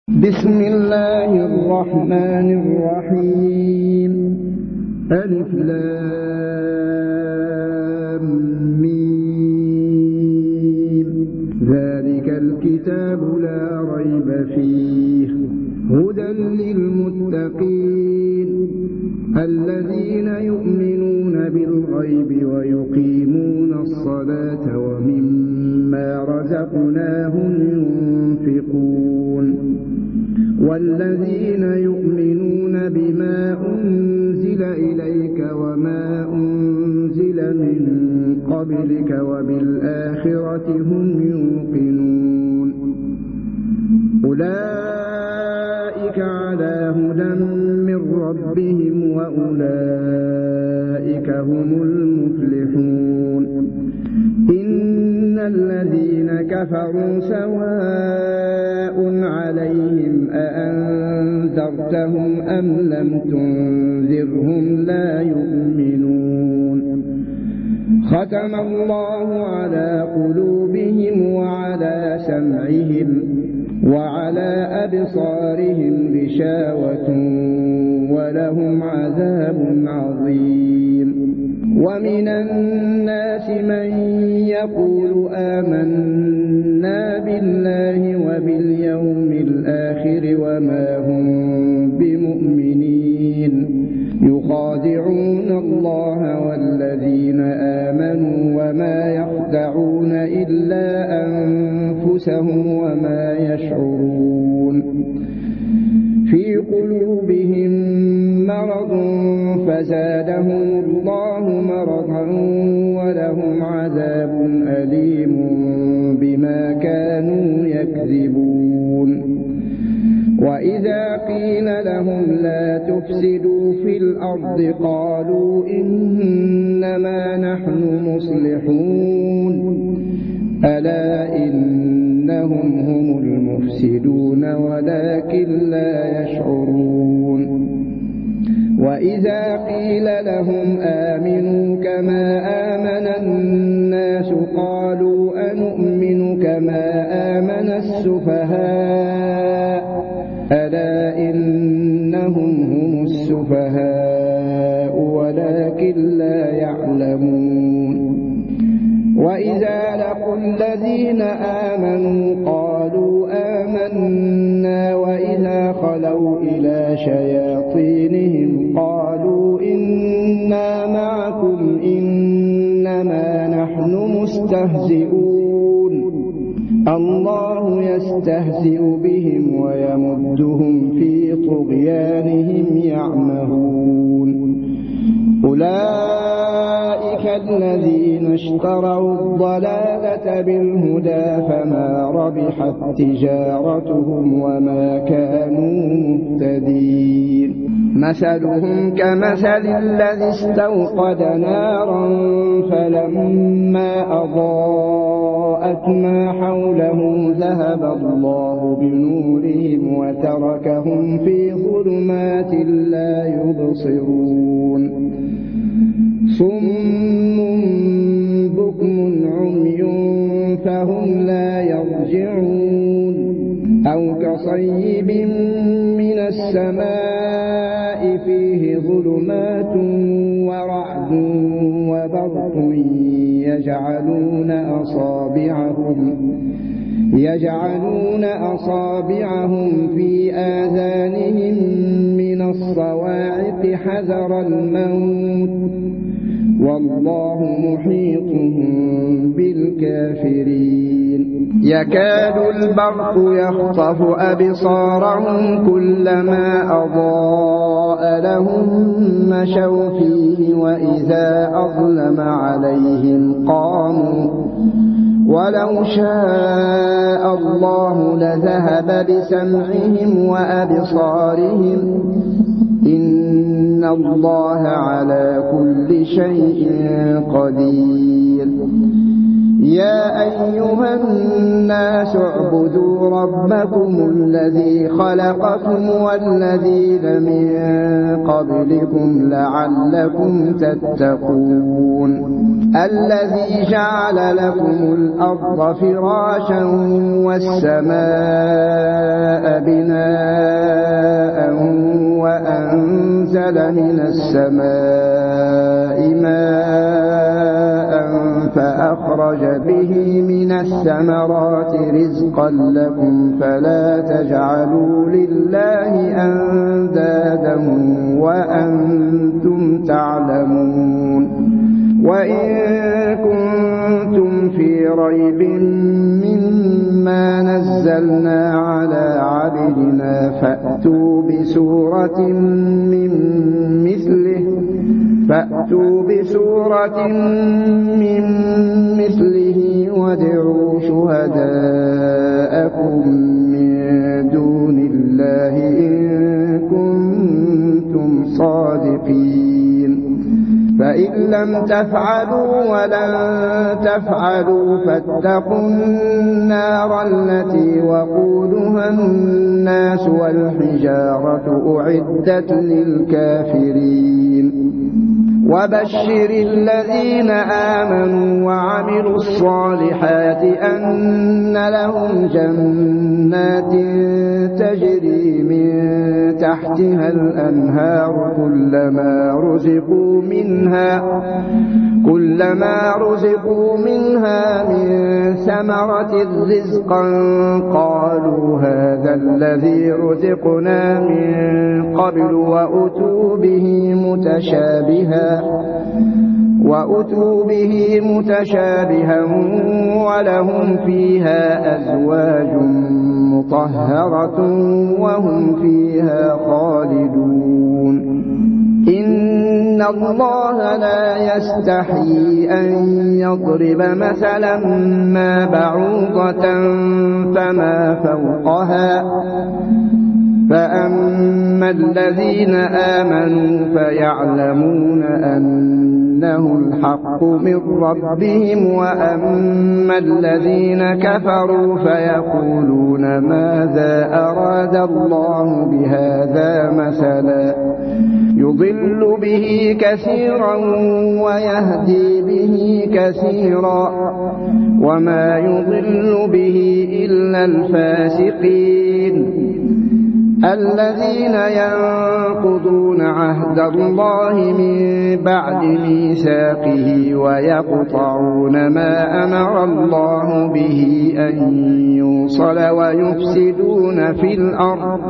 بسم الله الرحمن الرحيم. ألف لام ميم. ذلك الكتاب لا ريب فيه هدى للمتقين الذين يؤمنون بالغيب ويقيمون الصلاة ومما رزقناهم ينفقون والذين يؤمنون بما أنزل إليك وما أنزل من قبلك وبالآخرة هم يوقنون أولئك على هدى من ربهم وأولئك هم المفلحون. إن الذين كفروا سواء عليهم أأنذرتهم أم لم تنذرهم لا يؤمنون. ختم الله على قلوبهم وعلى سمعهم وعلى أبصارهم غشاوة ولهم عذاب عظيم. ومن الناس من يقول آمنا بالله وباليوم الآخر وما هم بمؤمنين يخادعون الله والذين آمنوا وما يخدعون إلا أنفسهم وما يشعرون. في قلوبهم مرض فزادهم الله مرضا ولهم عذاب أليم بما كانوا يكذبون. وإذا قيل لهم لا تفسدوا في الأرض قالوا إنما نحن مصلحون ألا إنهم هم المفسدون ولكن لا يشعرون. وإذا قيل لهم آمنوا كما آمن الناس قالوا أنؤمن كما آمن السفهاء ألا إنهم هم السفهاء ولكن لا يعلمون. وإذا لقوا الذين آمنوا قالوا آمنا وإذا خلوا إلى شياطينهم قالوا إنا معكم إنما نحن مستهزئون الله يستهزئ بهم ويمدهم في طغيانهم يعمهون. أولئك الذين اشتروا الضلالة بالهدى فما ربحت تجارتهم وما كانوا مهتدين. مثلهم كمثل الذي استوقد نارا فلما أضاءت ما حوله ذهب الله بنورهم وتركهم في ظلمات لا يبصرون. صم بكم عمي فهم لا يرجعون. أو كصيب من السماء فيه ظلمات ورعد وبرق يجعلون أصابعهم في آذانهم من الصواعق حذر الموت والله محيط بالكافرين. يكاد البرق يخطف أبصارهم كلما أضاء لهم مشوا فيه وإذا أظلم عليهم قاموا ولو شاء الله لذهب بسمعهم وأبصارهم إن الله على كل شيء قدير. يا أيها الناس اعبدوا ربكم الذي خلقكم والذين من قبلكم لعلكم تتقون الذي جعل لكم الأرض فراشا والسماء بناء وأنزل من السماء ماء فأخرج به من الثمرات رزقا لكم فلا تجعلوا لله أندادا وأنتم تعلمون وإن كنتم في ريب مما نزلنا على عبدنا فأتوا بسورة من مثله وادعوا شهداءكم من دون الله إن كنتم صادقين فإن لم تفعلوا ولن تفعلوا فاتقوا النار التي وقودها الناس والحجارة أعدت للكافرين وبشر الذين آمنوا وعملوا الصالحات أن لهم جنات تجري من تحتها الأنهار كلما رزقوا منها من ثمرة رزقا قالوا هذا الذي رزقنا من قبل وأتوا به متشابها ولهم فيها أزواج مطهرة وهم فيها خالدون إن الله لا يستحيي أن يضرب مثلا ما بعوضة فما فوقها فأما الذين آمنوا فيعلمون أنه الحق من ربهم وأما الذين كفروا فيقولون ماذا أراد الله بهذا مثلا يضل به كثيرا ويهدي به كثيرا وما يضل به إلا الفاسقين الذين ينقضون عهد الله من بعد ميثاقه ويقطعون ما أمر الله به أن يوصل ويفسدون في الأرض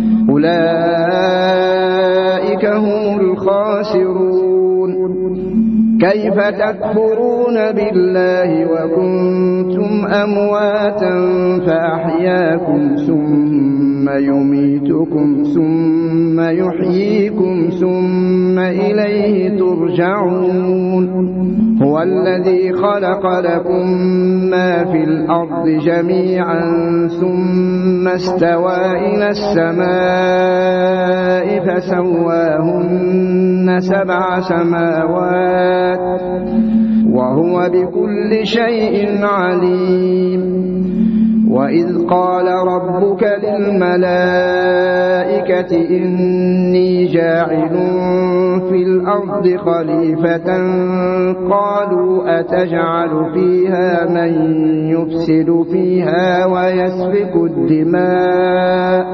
أولئك هم الخاسرون كيف تكفرون بالله وكنتم أمواتا فأحياكم ثم يميتكم ثم يحييكم ثم إليه ترجعون هو الذي خلق لكم ما في الأرض جميعا ثم استوى إلى السماء فسواهن 7 سماوات وهو بكل شيء عليم وإذ قال ربك للملائكة إني جاعل في الأرض خليفة قالوا أتجعل فيها من يفسد فيها ويسفك الدماء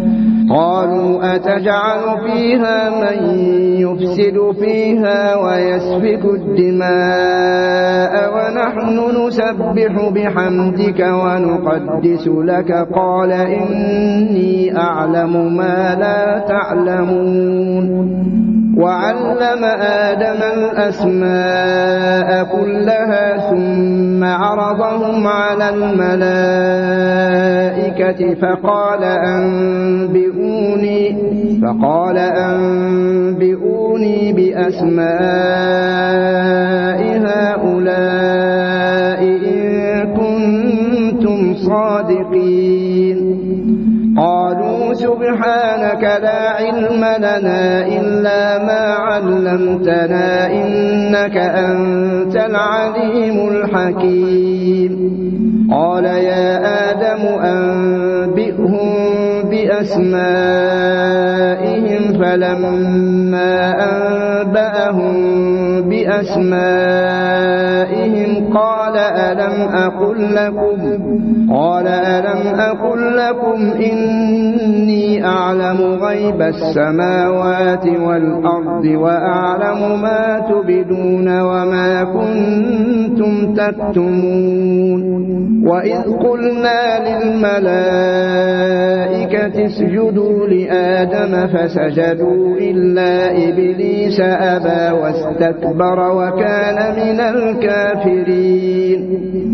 ونحن نسبح بحمدك ونقدس لك قال إني أعلم ما لا تعلمون وعلم آدم الأسماء كلها ثم عرضهم على الملائكة فقال أنبئوني بأسماء هؤلاء إن كنتم صادقين قالوا سبحانك لا علم لنا إلا ما علمتنا إنك أنت العليم الحكيم قال يا آدم أنبئهم بأسمائهم فلما أنبأهم بأسمائهم قال ألم أقل لكم إني أعلم غيب السماوات والأرض وأعلم ما تبدون وما كنتم تكتمون وإذ قلنا للملائكة اسجدوا لآدم فسجدوا إلا إبليس أبى واستكبر وكان من الكافرين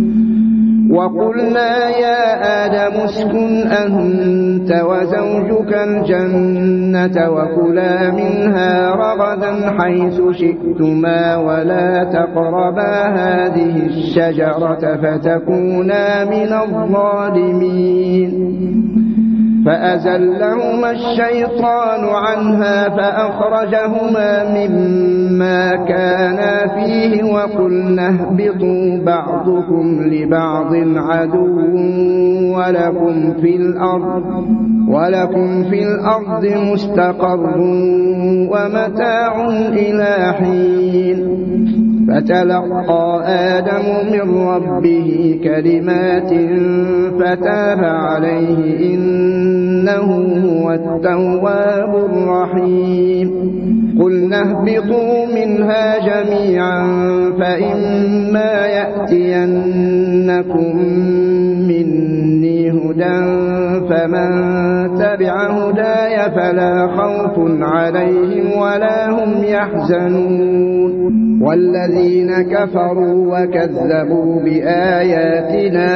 وقلنا يا آدم اسكن أنت وزوجك الجنة وكلا منها رغدا حيث شئتما ولا تقربا هذه الشجرة فتكونا من الظالمين فأزلهما الشيطان عنها فأخرجهما مما كانا فيه وقلنا اهبطوا بعضكم لبعض عدو ولكم في الأرض مستقر ومتاع إلى حين فتلقى آدم من ربه كلمات فتاب عليه إنه هو التواب الرحيم قلنا اهبطوا منها جميعا فإما يأتينكم مني هدى فمن تبع هداي فلا خوف عليهم ولا هم يحزنون والذين كفروا وكذبوا بآياتنا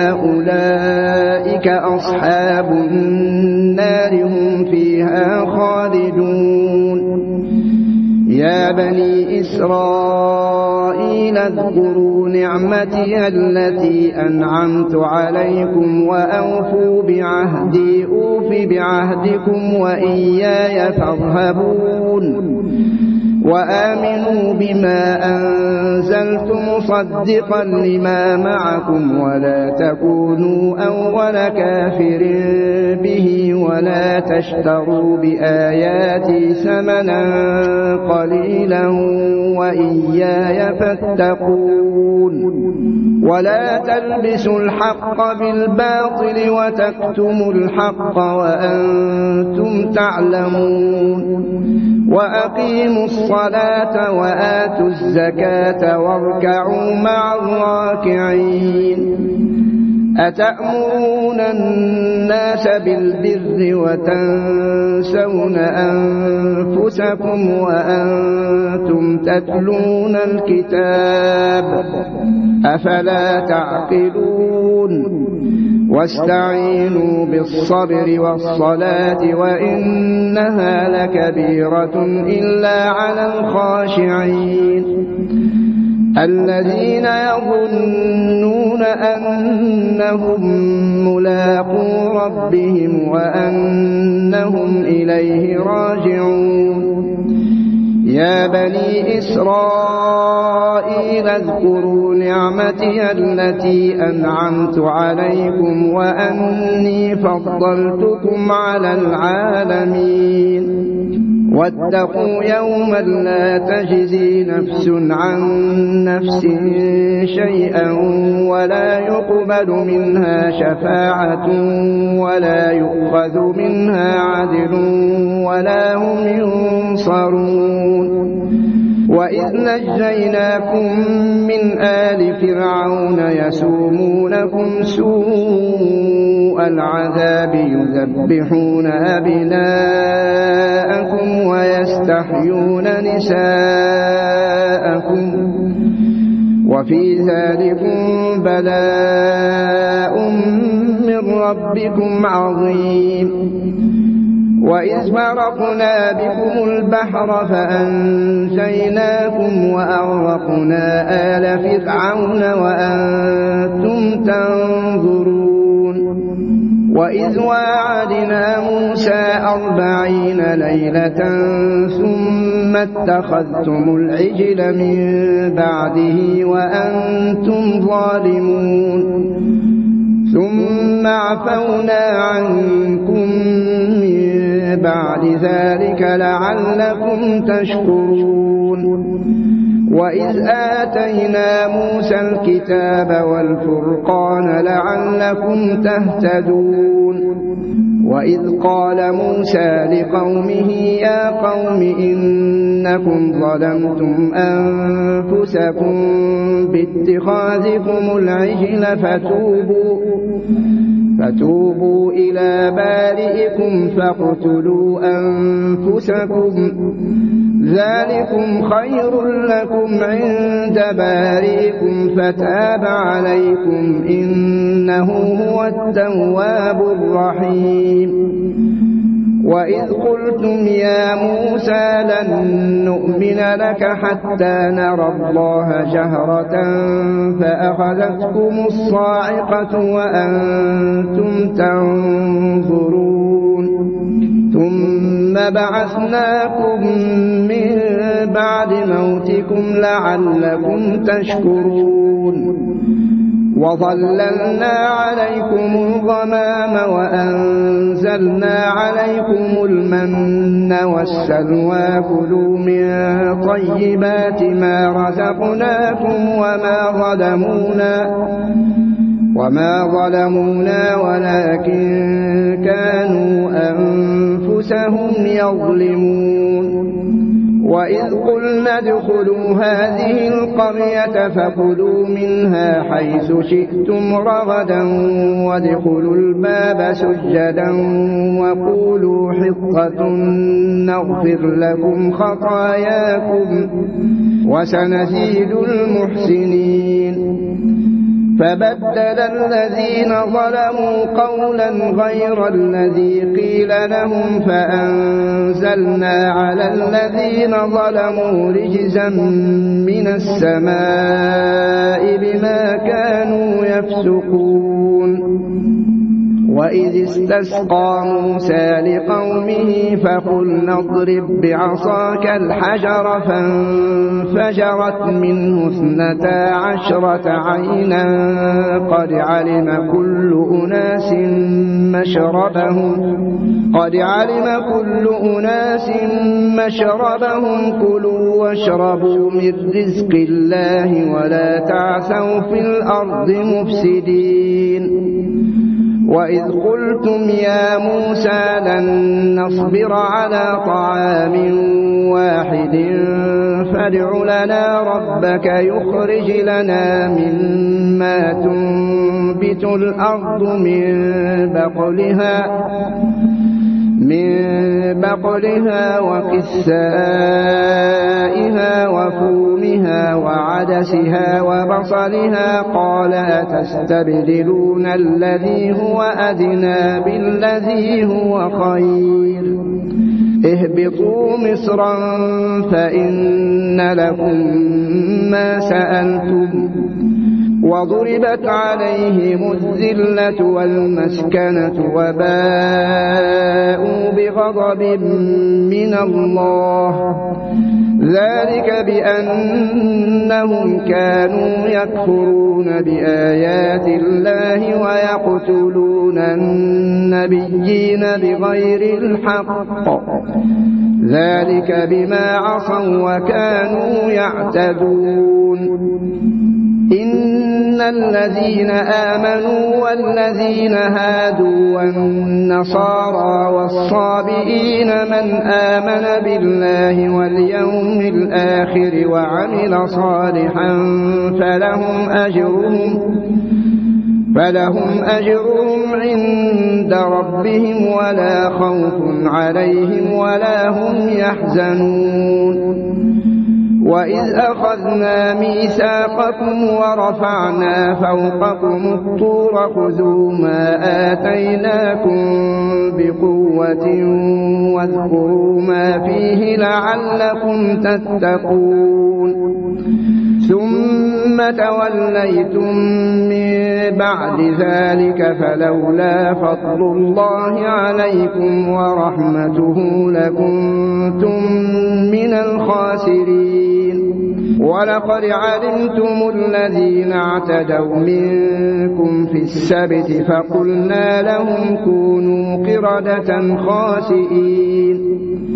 أولئك أصحاب النار هم فيها خالدون يا بني إسرائيل اذكروا نعمتي التي أنعمت عليكم وأوفوا بعهدي أوف بعهدكم وإياي فارهبون وآمنوا بما أنزلت مصدقا لما معكم ولا تكونوا أول كافر به ولا تشتروا بآياتي ثمنا قليلا وإياي فاتقون ولا تلبسوا الحق بالباطل وتكتموا الحق وأنتم تعلمون وأقيموا الصلاة وآتوا الزكاة واركعوا مع الراكعين أتأمرون الناس بالبر وتنسون أنفسكم وأنتم تتلون الكتاب أفلا تعقلون واستعينوا بالصبر والصلاة وإنها لكبيرة إلا على الخاشعين الذين يظنون أنهم ملاقو ربهم وأنهم إليه راجعون يا بني إسرائيل اذكروا نعمتي التي أنعمت عليكم وأني فضلتكم على العالمين واتقوا يوما لا تجزي نفس عن نفس شيئا ولا يقبل منها شفاعة ولا يؤخذ منها عدل ولا هم ينصرون وإذ نجيناكم من آل فرعون يسومونكم سوء العذاب يذبحون أبناءكم ويستحيون نساءكم وفي ذلكم بلاء من ربكم عظيم وإذ فرقنا بكم البحر فأنجيناكم وأغرقنا آل فرعون وأنتم تنظرون وإذ واعدنا موسى 40 ليلة ثم اتخذتم العجل من بعده وأنتم ظالمون ثم عفونا عنكم من بعد ذلك لعلكم تشكرون وإذ آتينا موسى الكتاب والفرقان لعلكم تهتدون وإذ قال موسى لقومه يا قوم إنكم ظلمتم أنفسكم باتخاذكم العجل فتوبوا إلى بارئكم فاقتلوا أنفسكم ذلكم خير لكم عند بارئكم فتاب عليكم إنه هو التواب الرحيم وإذ قلتم يا موسى لن نؤمن لك حتى نرى الله جهرة فأخذتكم الصاعقة وأنتم تنظرون ثم بعثناكم من بعد موتكم لعلكم تشكرون وظللنا عليكم الغمام وأنزلنا عليكم المن والسلوى كلوا من طيبات ما رزقناكم وما ظلمونا ولكن كانوا أنفسهم يظلمون وإذ قلنا ادخلوا هذه القرية فكلوا منها حيث شئتم رغدا وادخلوا الباب سجدا وقولوا حطة نغفر لكم خطاياكم وسنزيد المحسنين فبدل الذين ظلموا قولا غير الذي قيل لهم فأنزلنا على الذين ظلموا رجزا من السماء بما كانوا يفسقون وإذ استسقى موسى لقومه فقلنا اضرب بعصاك الحجر فانفجرت منه 12 عينا قد علم كل أناس مشربهم كلوا واشربوا من رزق الله ولا تعثوا في الأرض مفسدين وإذ قلتم يا موسى لن نصبر على طعام واحد فادع لنا ربك يخرج لنا مما تنبت الأرض من بقلها وقثائها وفومها وعدسها وبصلها قال أتستبدلون الذي هو أدنى بالذي هو خير اهبطوا مصرا فإن لكم ما سألتم وضربت عليهم الذلة والمسكنة وباءوا بغضب من الله ذلك بأنهم كانوا يكفرون بآيات الله ويقتلون النبيين بغير الحق ذلك بما عصوا وكانوا يعتدون إن الذين آمنوا والذين هادوا والنصارى والصابئين من آمن بالله واليوم الآخر وعمل صالحا فلهم أجرهم عند ربهم ولا خوف عليهم ولا هم يحزنون وإذ أخذنا ميثاقكم ورفعنا فوقكم الطور خذوا ما آتيناكم بقوة واذكروا ما فيه لعلكم تتقون ثم توليتم من بعد ذلك فلولا فضل الله عليكم ورحمته لكنتم من الخاسرين. ولقد علمتم الذين اعتدوا منكم في السبت فقلنا لهم كونوا قردة خاسئين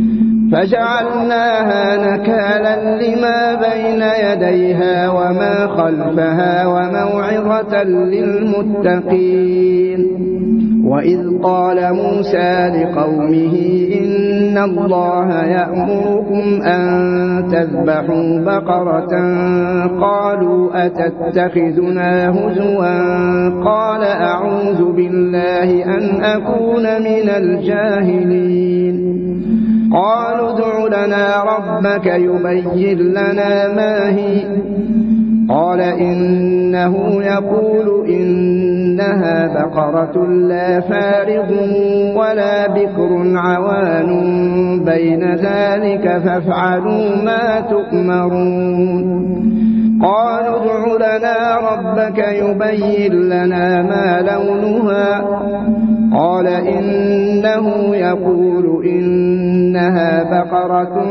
فجعلناها نكالا لما بين يديها وما خلفها وموعظة للمتقين. وإذ قال موسى لقومه إن الله يأمركم أن تذبحوا بقرة قالوا أتتخذنا هزوا قال أعوذ بالله أن أكون من الجاهلين. قالوا ادع لنا ربك يبين لنا ما هي قال إنه يقول إنها بقرة لا فارغ ولا بكر عوان بين ذلك فافعلوا ما تؤمرون. قالوا ادع لنا ربك يبين لنا ما لونها قال إنه يقول إنها بقرة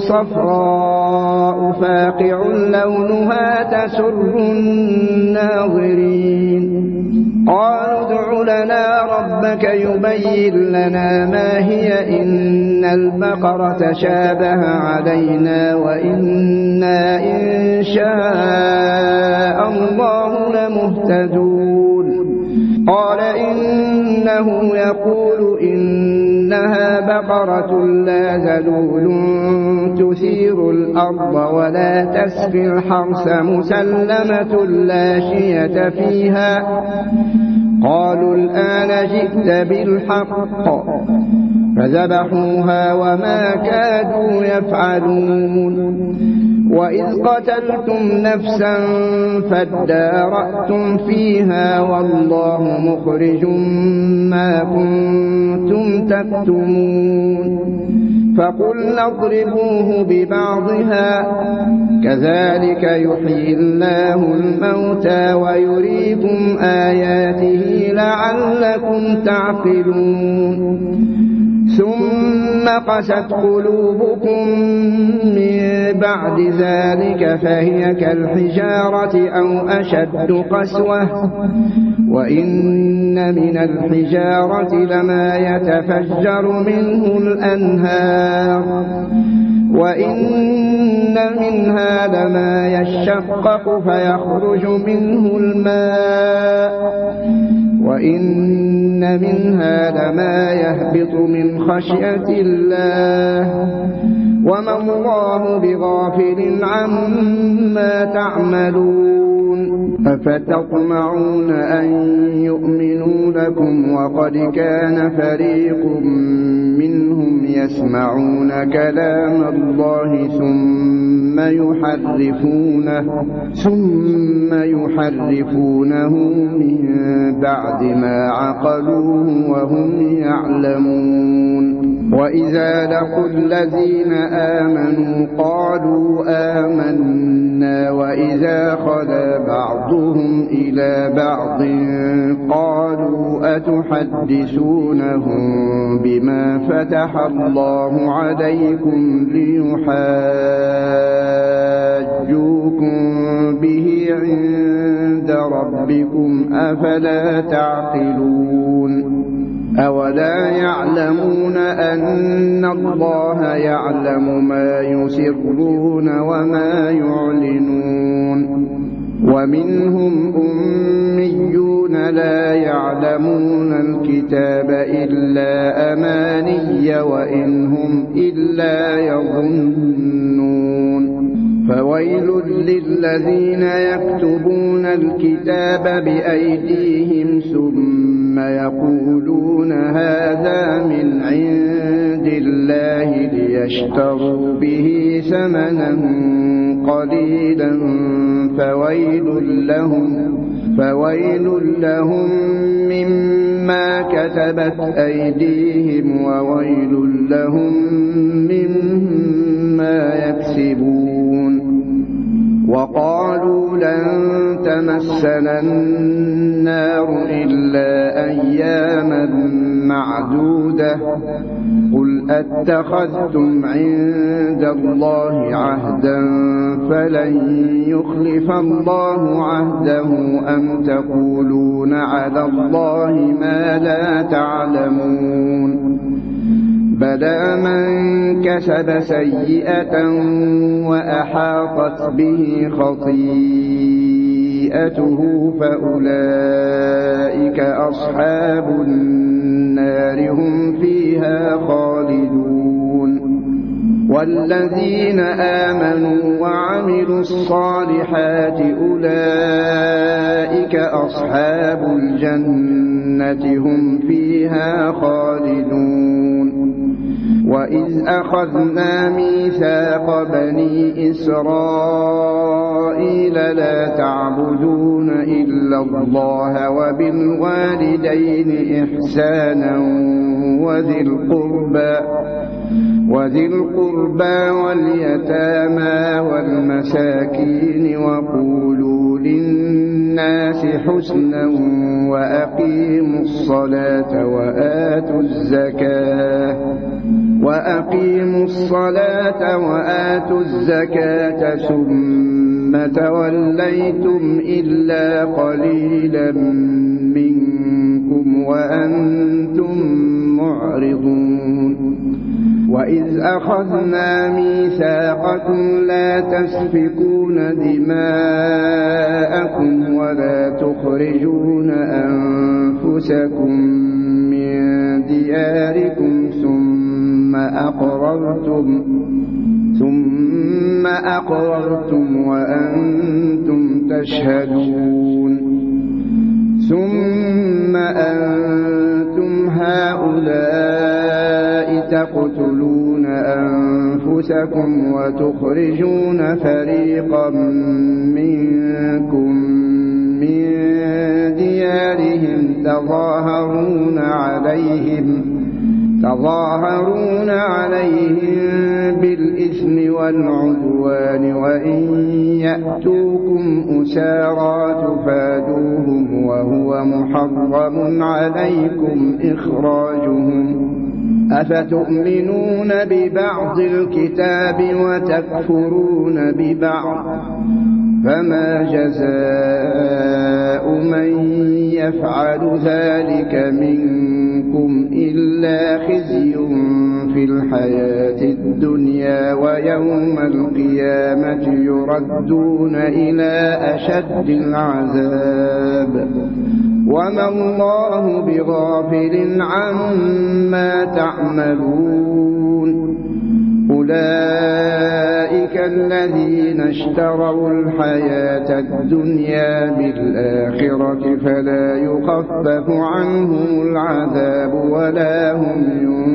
صفراء فاقع لونها تسر الناظرين. قالوا ادع لنا ربك يبين لنا ما هي إن البقرة شابه علينا وإنا إن شاء الله لمهتدون. قال إنه يقول إنها بقرة لا ذلول تثير الأرض ولا تسقي الحرث مسلمة لا شية فيها. قالوا الآن جئت بالحق فذبحوها وما كادوا يفعلون. وإذ قتلتم نفسا فادارأتم فيها والله مخرج ما كنتم تكتمون. فقلنا اضربوه ببعضها كذلك يحيي الله الموتى ويريكم آياته لعلكم تعقلون. ثم قست قلوبكم من بعد ذلك فهي كالحجارة أو أشد قسوة وإن من الحجارة لما يتفجر منه الأنهار وإن منها لما يشقق فيخرج منه الماء وإن منها لما يهبط من خشية الله وما الله بغافل عما تعملون. أفتطمعون أن يؤمنوا لكم وقد كان فريق منهم يسمعون كلام الله ثم يحرفونه من بعد ما عقلوه وهم يعلمون. وإذا لقوا الذين آمنوا قالوا آمنا وإذا خلا بعضهم إلى بعض قالوا أتحدثونهم بما فتح الله عليكم ليحاجوكم به عند ربكم أفلا تعقلون. أولا يعلمون أن الله يعلم ما يسرون وما يعلنون. ومنهم أميون لا يعلمون الكتاب إلا أماني وإن هم إلا يظنون. فويل للذين يكتبون الكتاب بأيديهم ثم يقولون هذا من عند الله ليشتروا به ثمنا قليلا فويل لهم مما كتبت أيديهم وويل لهم مما يكسبون. وقالوا لن تمسنا النار إلا أياما معدودة قل أتخذتم عند الله عهدا فلن يخلف الله عهده أم تقولون على الله ما لا تعلمون بلى من كسب سيئة وأحاطت به خطيئته فأولئك أصحاب النار هم فيها خالدون والذين آمنوا وعملوا الصالحات أولئك أصحاب الجنة هم فيها خالدون وإذ أخذنا ميثاق بني إسرائيل لا تعبدون إلا الله وبالوالدين إحسانا وذي القربى واليتامى والمساكين وقولوا للناس حسنا وأقيموا الصلاة وآتوا الزكاة ثم توليتم إلا قليلا منكم وأنتم معرضون وإذ أخذنا ميثاقكم لا تسفكون دماءكم ولا تخرجون أنفسكم من دياركم ثم أقررتم وأنتم تشهدون ثم أنتم هؤلاء تقتلون أنفسكم وتخرجون فريقا منكم من ديارهم تظاهرون عليهم بالإثم والعدوان وإن يأتوكم أسارى تفادوهم وهو محرم عليكم إخراجهم أفتؤمنون ببعض الكتاب وتكفرون ببعض فما جزاء من يفعل ذلك منكم إلا خزي في الحياة الدنيا ويوم القيامة يردون إلى أشد العذاب وما الله بغافل عما تعملون أولئك الذين اشتروا الحياة الدنيا بالآخرة فلا يخفف عنهم العذاب ولا هم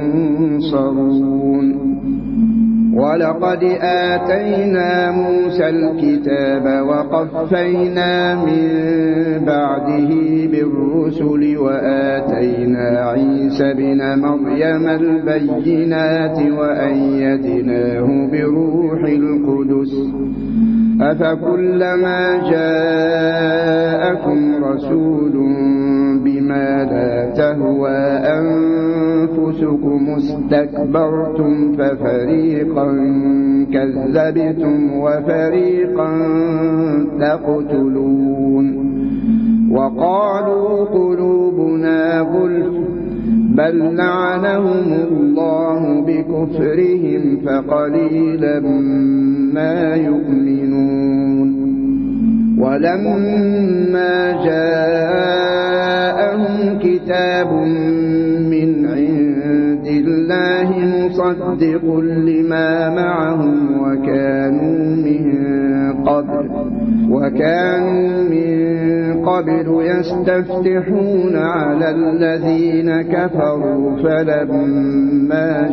ينصرون ولقد آتينا موسى الكتاب وقفينا من بعده بالرسل وآتينا عيسى بن مريم البينات وأيدناه بروح القدس أفكلما جاءكم رسول بما لا تهوى أنفسكم استكبرتم ففريقا كذبتم وفريقا تقتلون وقالوا قلوبنا غلف بل لعنهم الله بكفرهم فقليلا ما يؤمنون ولما جاءهم كتاب من عند الله مصدق لما معهم وكانوا من قبل يستفتحون على الذين كفروا فلما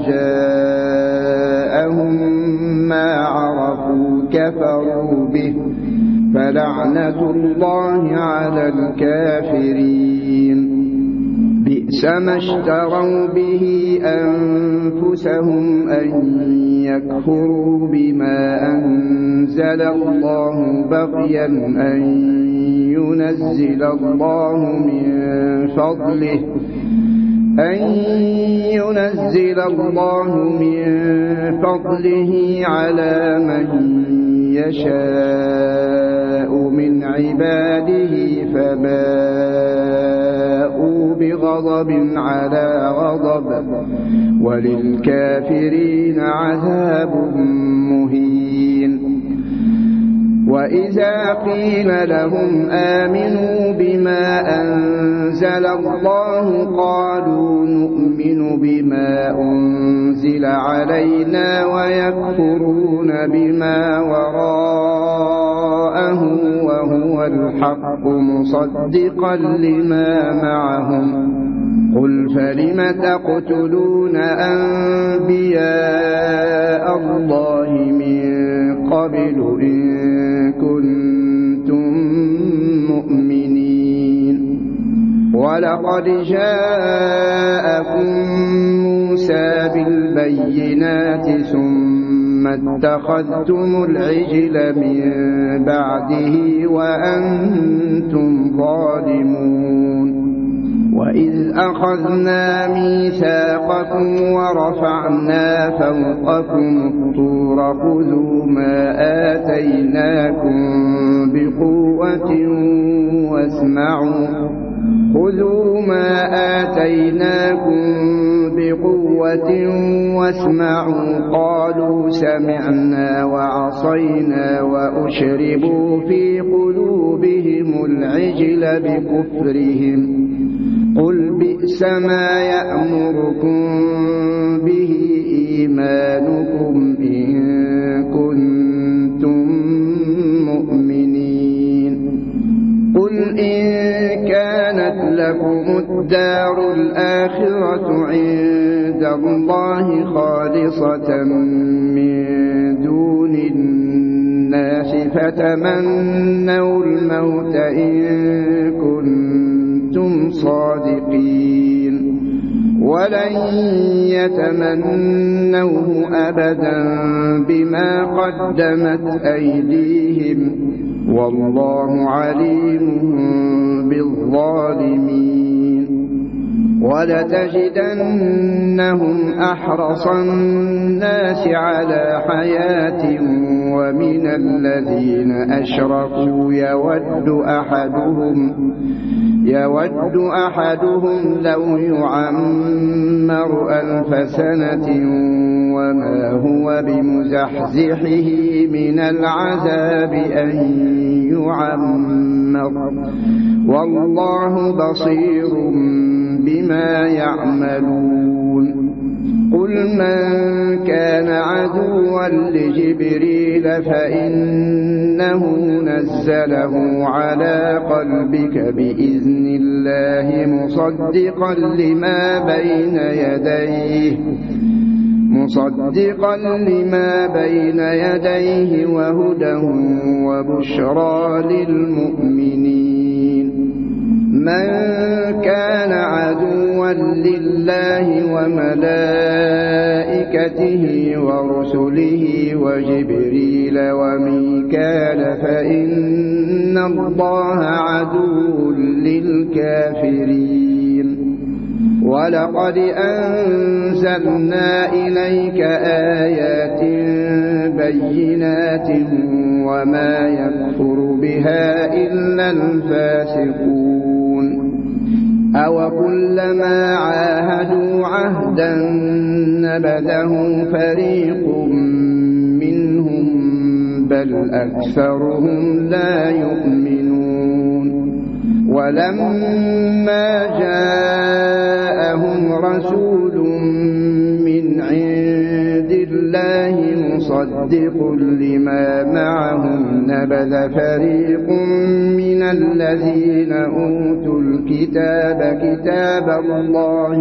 جاءهم ما عرفوا كفروا به فلعنة الله على الكافرين بئس ما اشتروا به أنفسهم أن يكفروا بما أنزل أنزل الله بغيا أن ينزل الله من فضله على من يشاء من عباده فباءوا بغضب على غضب وللكافرين عذاب مهين. وإذا قيل لهم آمنوا بما أنزل الله قالوا نؤمن بما أنزل علينا ويكفرون بما وراءه وهو الحق مصدقا لما معهم. قل فلم تقتلون أنبياء الله من قبل إن كنتم مؤمنين. ولقد جاءكم موسى بالبينات ثم اتخذتم العجل من بعده وأنتم ظالمون. وإذ أخذنا ميثاقكم ورفعنا فوقكم الطور خذوا ما آتيناكم بقوة واسمعوا قالوا سمعنا وعصينا وأشربوا في قلوبهم العجل بكفرهم. قل بئس ما يأمركم به إيمانكم إن كنتم مؤمنين. قل إن كانت لكم الدار الآخرة عند الله خالصة من دون الناس فتمنوا الموت إن كنتم صادقين ولن يتمنوه أبدا بما قدمت أيديهم والله عليم بالظالمين. ولتجدنهم أحرص الناس على حياة ومن الذين أشركوا يود أحدهم لو يعمر 1000 سنة وما هو بمزحزحه من العذاب أن يعمر والله بصير بما يعملون. قل من كان عدوا لجبريل فإنه نزله على قلبك بإذن الله مصدقا لما بين يديه وهدى وبشرى للمؤمنين. من كان عدوا لله وملائكته ورسله وجبريل وميكال فإن الله عدو للكافرين. ولقد أنزلنا إليك آيات بينات وما يكفر بها إلا الفاسقون. أوكلما عاهدوا عهدا نبذه فريق منهم بل أكثرهم لا يؤمنون. ولما جاءهم رسول من عند الله مصدق لما معهم نبذ فريق من الذين أوتوا الكتاب كتاب الله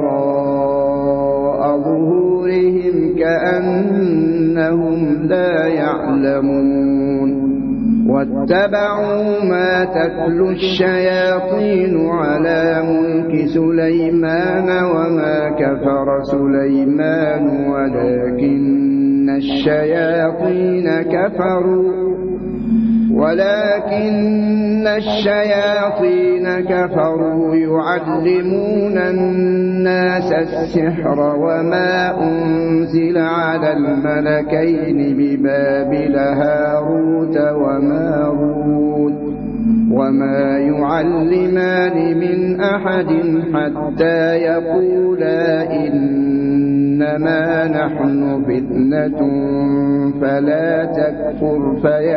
وراء ظهورهم كأنهم لا يعلمون. واتبعوا ما تتلو الشياطين على ملك سليمان وما كفر سليمان ولكن الشياطين كفروا يعلمون الناس السحر وما أنزل على الملكين ببابل هاروت وماروت وما يعلمان من أحد حتى يقولا إنما نحن فتنة فلا تكفر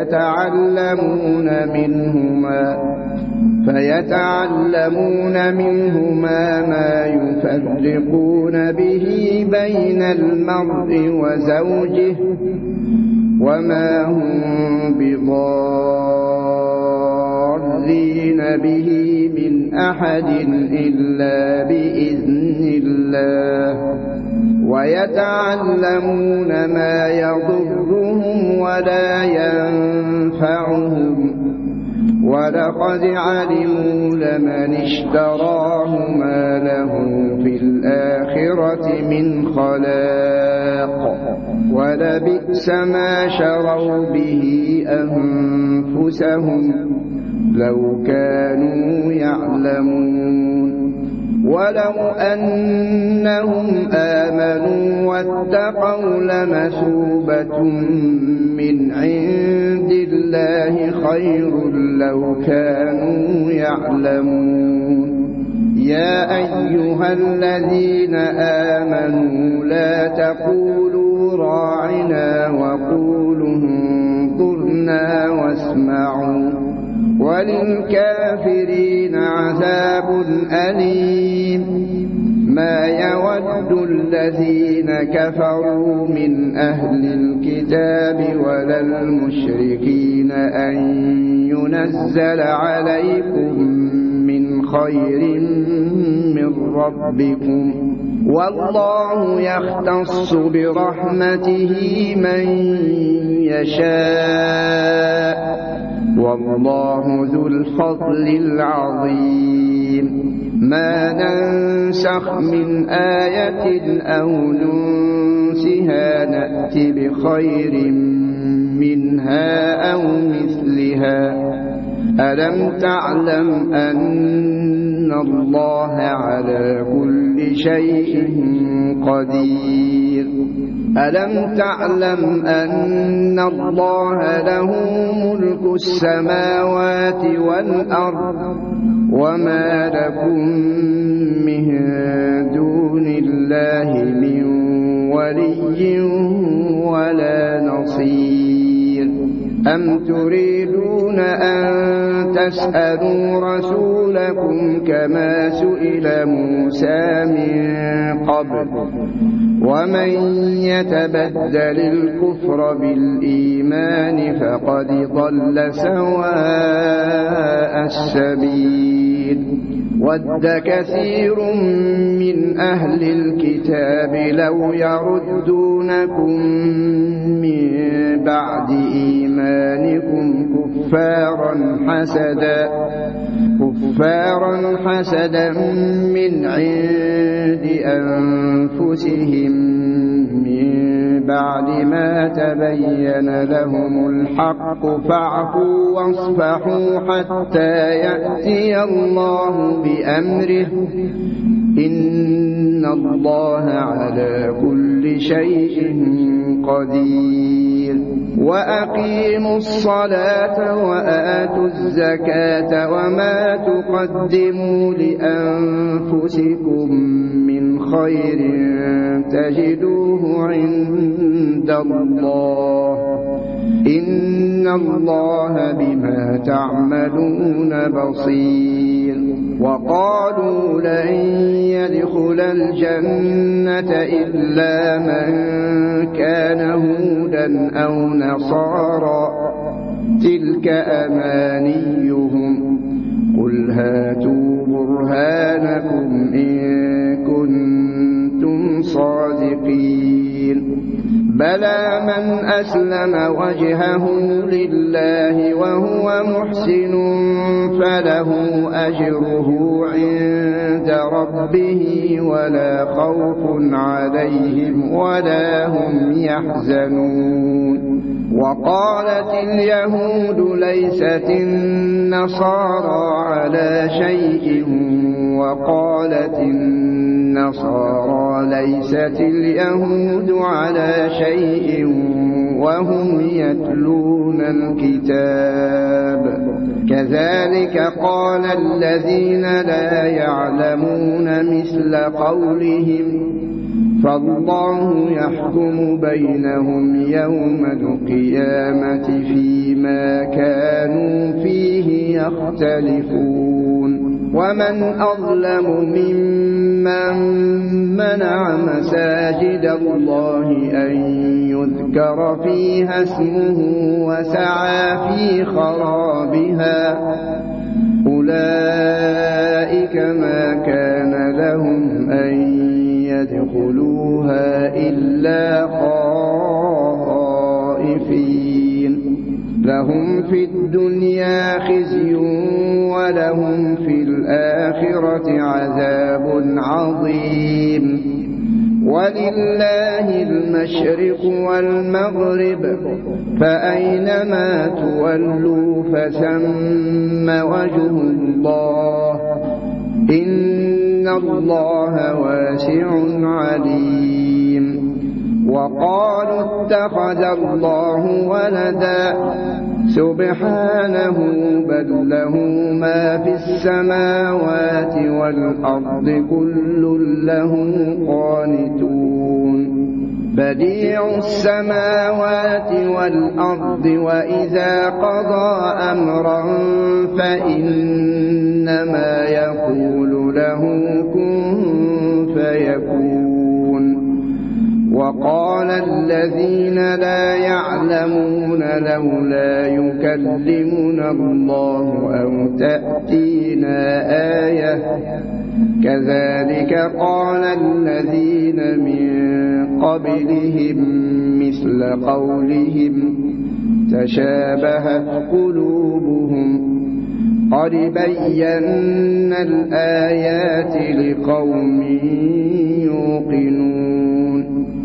فيتعلمون منهما ما يفرقون به بين المرء وزوجه وما هم بضارين به من أحد إلا بإذن الله ويتعلمون ما يضرهم ولا ينفعهم ولقد علموا لمن اشتراه ما له في الآخرة من خلاق ولبئس ما شروا به أنفسهم لو كانوا يعلمون ولو أنهم آمنوا واتقوا لمثوبة من عند الله خير لو كانوا يعلمون يا أيها الذين آمنوا لا تقولوا راعنا وقولوا انظرنا واسمعوا وللكافرين عذاب أليم ما يود الذين كفروا من أهل الكتاب ولا المشركين أن ينزل عليكم من خير من ربكم والله يختص برحمته من يشاء والله ذو الفضل العظيم ما ننسخ من آية أو ننسها نأت بخير منها أو مثلها ألم تعلم أن الله على كل شيء قدير ألم تعلم أن الله له ملك السماوات والأرض وما لكم من دون الله من ولي ولا نصير أم تريدون أن تسألوا رسولكم كما سئل موسى من قبل ومن يتبدل الكفر بالإيمان فقد ضل سواء السبيل ود كثير من أهل الكتاب لو يردونكم من بعد إيمانكم كفارا حسدا من عند أنفسهم من بعد ما تبين لهم الحق فاعفوا واصفحوا حتى يأتي الله بأمره إن الله على كل شيء قدير وأقيموا الصلاة وآتوا الزكاة وما تقدموا لأنفسكم من خير تجدوه عند الله إن الله بما تعملون بصير وقالوا لن يدخل الجنة إلا من كان هودا أو نصارى تلك أمانيهم قل هاتوا برهانكم إن كنتم صادقين بلى من أسلم وجهه لله وهو محسن فله أجره عند ربه ولا خوف عليهم ولا هم يحزنون وقالت اليهود ليست النصارى على شيء وقالت النصارى ليست اليهود على شيء وهم يتلون الكتاب كذلك قال الذين لا يعلمون مثل قولهم فالله يحكم بينهم يوم القيامة فيما كانوا فيه يختلفون ومن أظلم ممن منع مساجد الله أن يذكر فيها اسمه وسعى في خرابها أولئك ما كان لهم أن يدخلوها إلا خائفين لهم في الدنيا خزي ولهم في الآخرة عذاب عظيم ولله المشرق والمغرب فأينما تولوا فثم وجه الله إن الله واسع عليم وقالوا اتخذ الله ولدا سبحانه بل له ما في السماوات والأرض كل له قانتون بديع السماوات والأرض وإذا قضى أمرا فإنما يقول له كن فيكون وقال الذين لا يعلمون لولا يكلمنا الله أو تأتينا آية كذلك قال الذين من قبلهم مثل قولهم تشابهت قلوبهم قد بينا الآيات لقوم يوقنون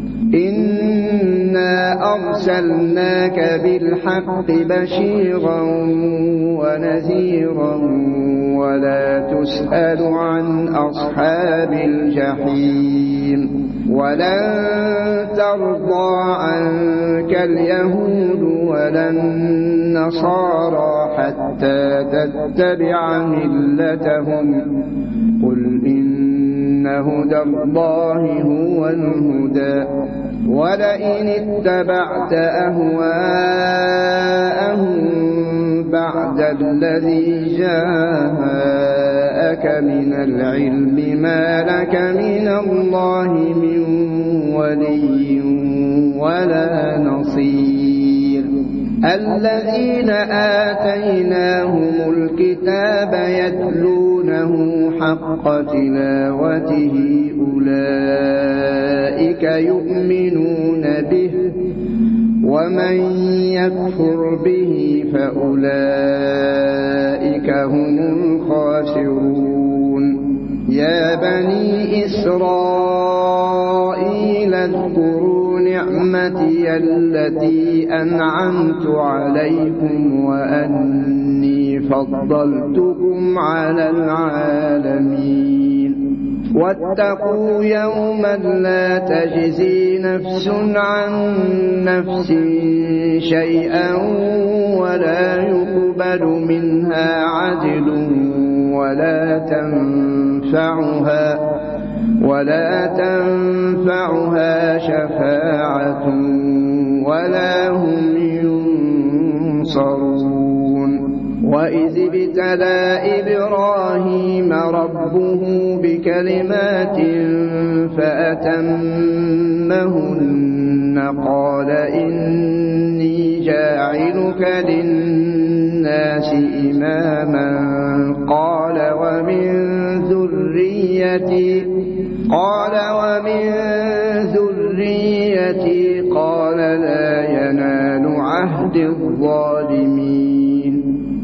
إنا أرسلناك بالحق بشيرا ونذيرا ولا تسأل عن أصحاب الجحيم ولن ترضى عنك اليهود ولا النصارى حتى تتبع ملتهم قل إن هدى الله هو الهدى ولئن اتبعت أهواءهم بعد الذي جاءك من العلم ما لك من الله من ولي ولا نصير الذين آتيناهم الكتاب يتلونه حق تلاوته أولئك يؤمنون به ومن يكفر به فأولئك هم الخاسرون يا بني إسرائيل اذكروا نعمتي التي أنعمت عليكم وأني فضلتكم على العالمين واتقوا يوما لا تجزي نفس عن نفس شيئا ولا يقبل منها عدل ولا تنفعها شفاعة ولا هم ينصرون وإذ ابتلى إبراهيم ربه بكلمات فأتمهن قال إني جاعلك للناس إماما قال ومن ذريتي قال لا ينال عهد الظالمين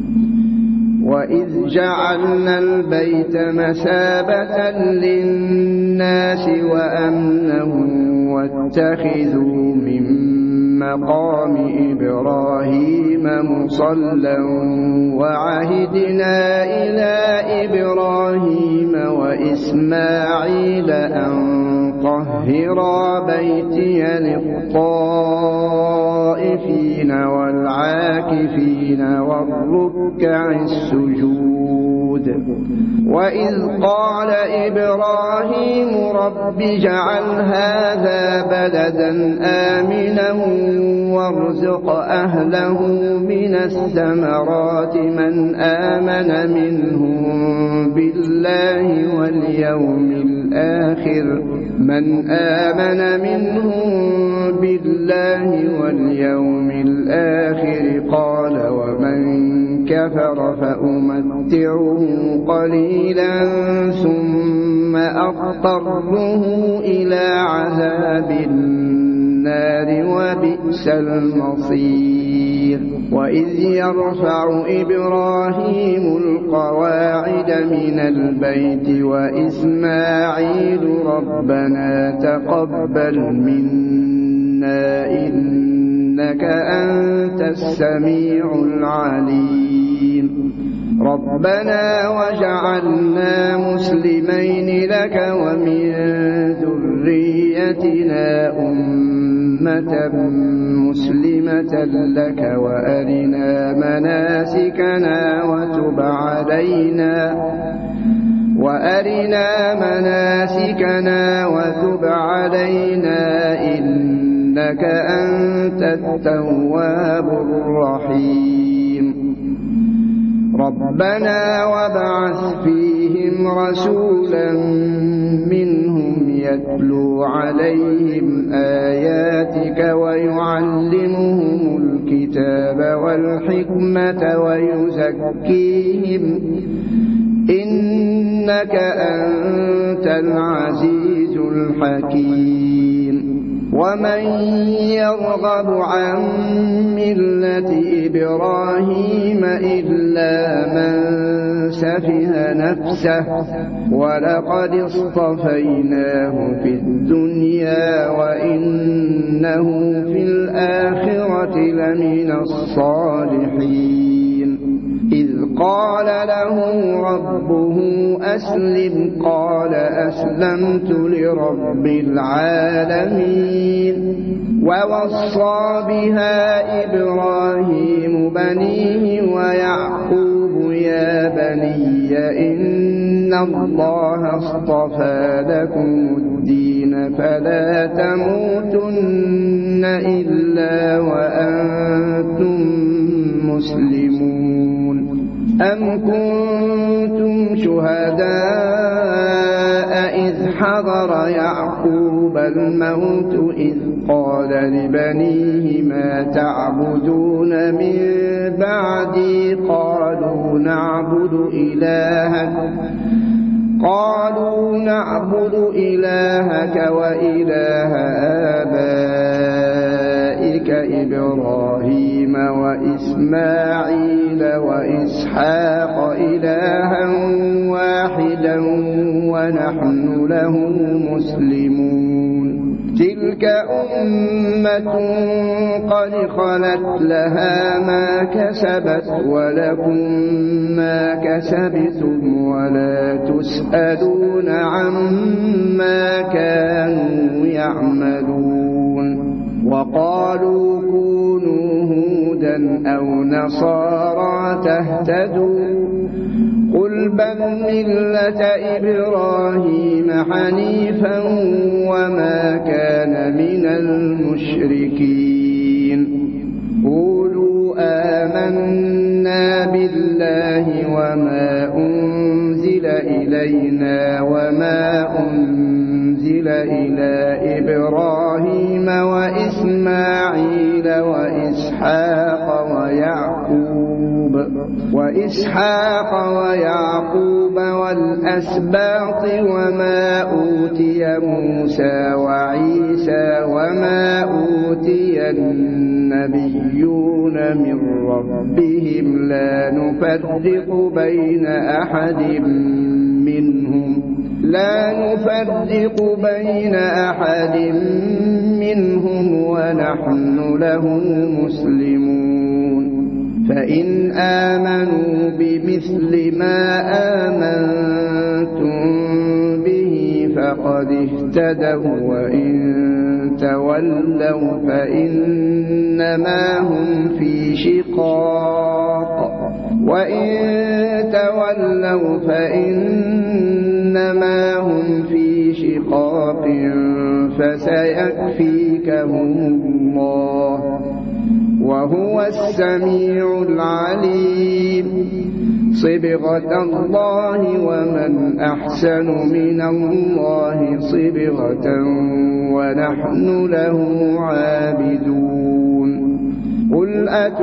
وإذ جعلنا البيت مثابة للناس وأمنا واتخذوا من مقام إبراهيم مصلى وعهدنا إلى إبراهيم وإسماعيل أن طهرا بيتي للطائفين والعاكفين والركع السجود وإذ قال إبراهيم رب اجعل هذا بلدا آمنا وارزق أهله من الثمرات من آمن منهم بالله واليوم الآخر قال ومن كفر فأمتعه قليلا ثم أضطره إلى عذاب النار وبئس المصير وإذ يرفع إبراهيم القواعد من البيت وإسماعيل ربنا تقبل منا إنك أنت السميع العليم ربنا وجعلنا مسلمين لك ومن ذريتنا أمة مسلمة لك وأرنا مناسكنا وتب علينا إنك أنت التواب الرحيم ربنا وابعث فيهم رسولا منهم يتلو عليهم آياتك ويعلمهم الكتاب والحكمة ويزكيهم إنك أنت العزيز الحكيم ومن يرغب عن ملة إبراهيم إلا من سفه نفسه ولقد اصطفيناه في الدنيا وإنه في الآخرة لمن الصالحين إذ قال له ربه أسلم قال أسلمت لرب العالمين ووصى بها إبراهيم بنيه ويعقوب يا بني إن الله اصطفى لكم الدين فلا تموتن إلا وأنتم مسلمون أم كنتم شهداء إذ حضر يعقوب الموت إذ قال لبنيه ما تعبدون من بعدي قالوا نعبد إلهك وإله آبائك إبراهيم وإسماعيل وإسحاق إلها واحدا ونحن له مسلمون تلك أمة قد خلت لها ما كسبت ولكم ما كسبتم ولا تسألون عما كانوا يعملون وقالوا كونوا هودا أو نصارى تهتدوا قل بل ملة إبراهيم حنيفا وما كان من المشركين قولوا آمنا بالله وما أنزل إلينا وما أنزل إلى إبراهيم وإسماعيل وإسحاق ويعقوب وإسحاق ويعقوب والأسباط وما أوتي موسى وعيسى وما أوتي النبيون من ربهم لا نفرق بين أحد منهم ونحن له مسلمون فإن آمنوا بمثل ما آمنتم به فقد اهتدوا وإن تولوا فإنما هم في شقاق فسيكفيكهم الله وهو السميع العليم صبغة الله ومن أحسن من الله صبغة ونحن له عابدون قل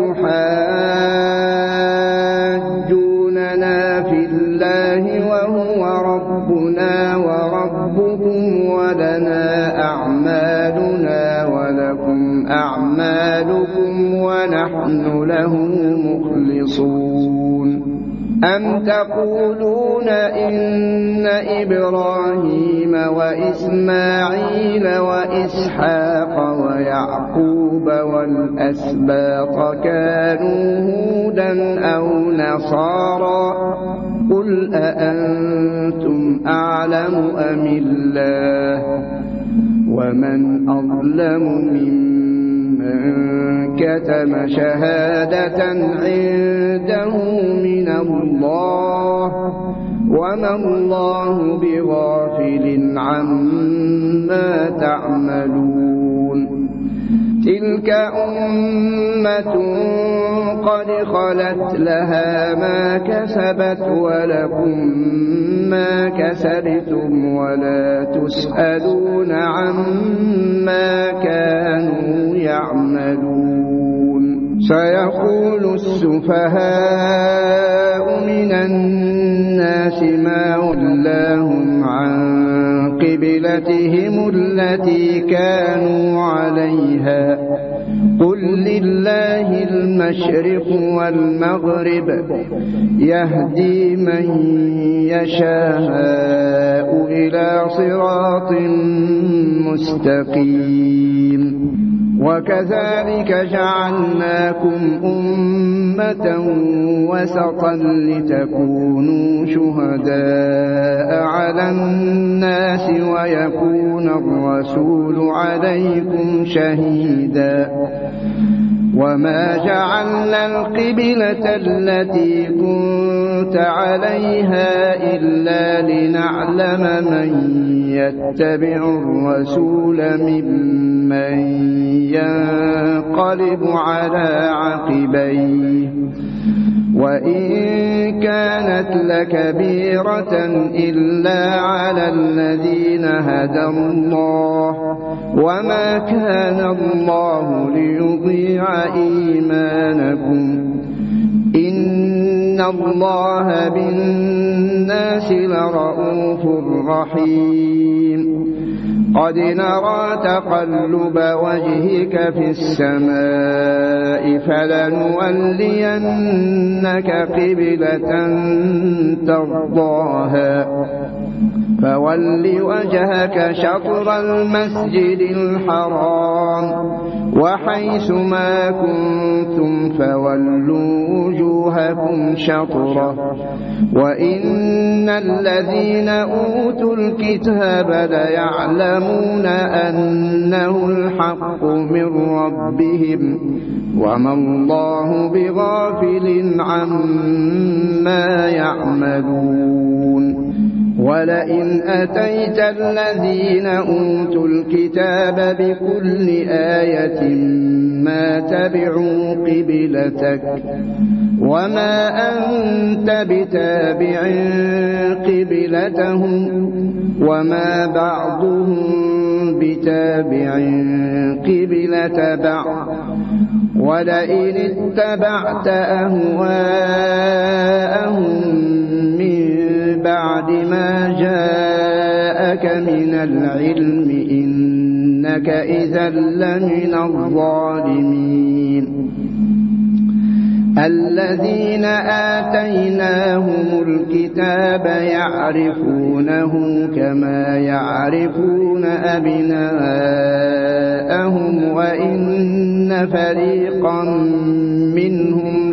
أتحاجوننا في الله وهو ربنا وربكم ولنا أعمالنا ولكم أعمالكم ونحن له مخلصون أم تقولون إن إبراهيم وإسماعيل وإسحاق ويعقوب والأسباط كانوا هودا أو نصارى قل أأنتم أعلم أم الله ومن أظلم ممن كتم شهادة عنده من الله وما الله بغافل عما تعملون تلك أمة قد خلت لها ما كسبت ولكم ما كسبتم ولا تسألون عما كانوا يعملون سيقول السفهاء من الناس ما ولاهم عن قبلتهم التي كانوا عليها قل لله المشرق والمغرب يهدي من يشاء إلى صراط مستقيم وكذلك جعلناكم أمة وسطا لتكونوا شهداء على الناس ويكون الرسول عليكم شهيدا وما جعلنا القبلة التي كنت عليها إلا لنعلم من يتبع الرسول ممن ينقلب على عقبيه وإن كانت لكبيرة إلا على الذين هدى الله وما كان الله ليضيع إيمانكم إن الله بالناس لرءوف رحيم قد نرى تقلب وجهك في السماء فلنولينك قبلة ترضاها فول وجهك شطر المسجد الحرام وحيث ما كنتم فولوا وجوهكم شطره وإن الذين أوتوا الكتاب ليعلمون أنه الحق من ربهم وما الله بغافل عما يعملون ولئن أتيت الذين أوتوا الكتاب بكل آية ما تبعوا قبلتك وما أنت بتابع قبلتهم وما بعضهم بتابع قبلة بعض ولئن اتبعت أهواءهم من بعد ما جاءك من العلم إنك إذا لمن الظالمين الذين آتيناهم الكتاب يعرفونه كما يعرفون أبناءهم وإن فريقا منهم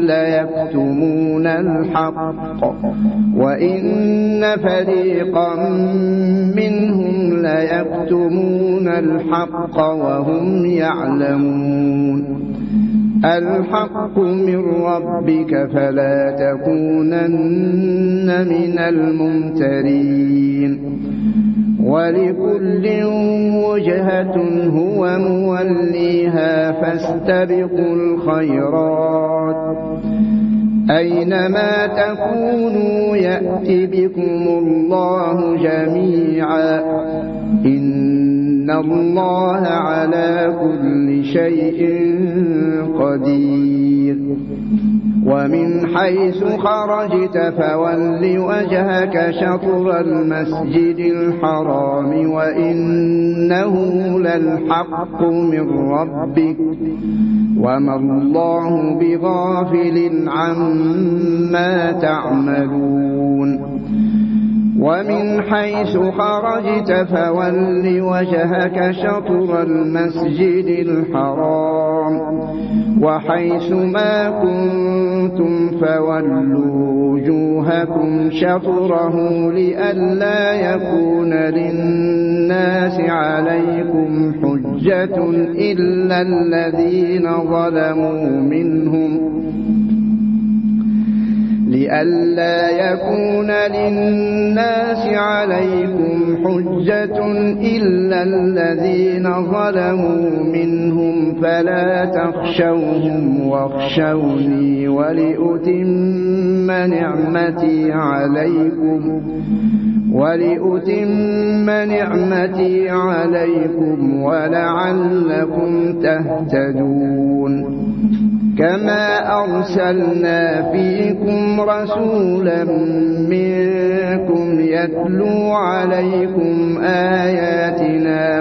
ليكتمون الحق وهم يعلمون الحق من ربك فلا تكونن من الممترين ولكل وجهة هو موليها فاستبقوا الخيرات أينما تكونوا يأت بكم الله جميعا إن الله على كل شيء قدير ومن حيث خرجت فول وجهك شطر المسجد الحرام وإنه للحق من ربك وما الله بغافل عما تعملون ومن حيث خرجت فول وجهك شطر المسجد الحرام وحيث ما كنتم فولوا وجوهكم شطره لئلا يكون للناس عليكم حجة إلا الذين ظلموا منهم لئلا يكون للناس عليكم حجة إلا الذين ظلموا منهم فلا تخشوهم واخشوني ولأتم نعمتي عليكم ولعلكم تهتدون كما أرسلنا فيكم رسولا منكم يتلو عليكم آياتنا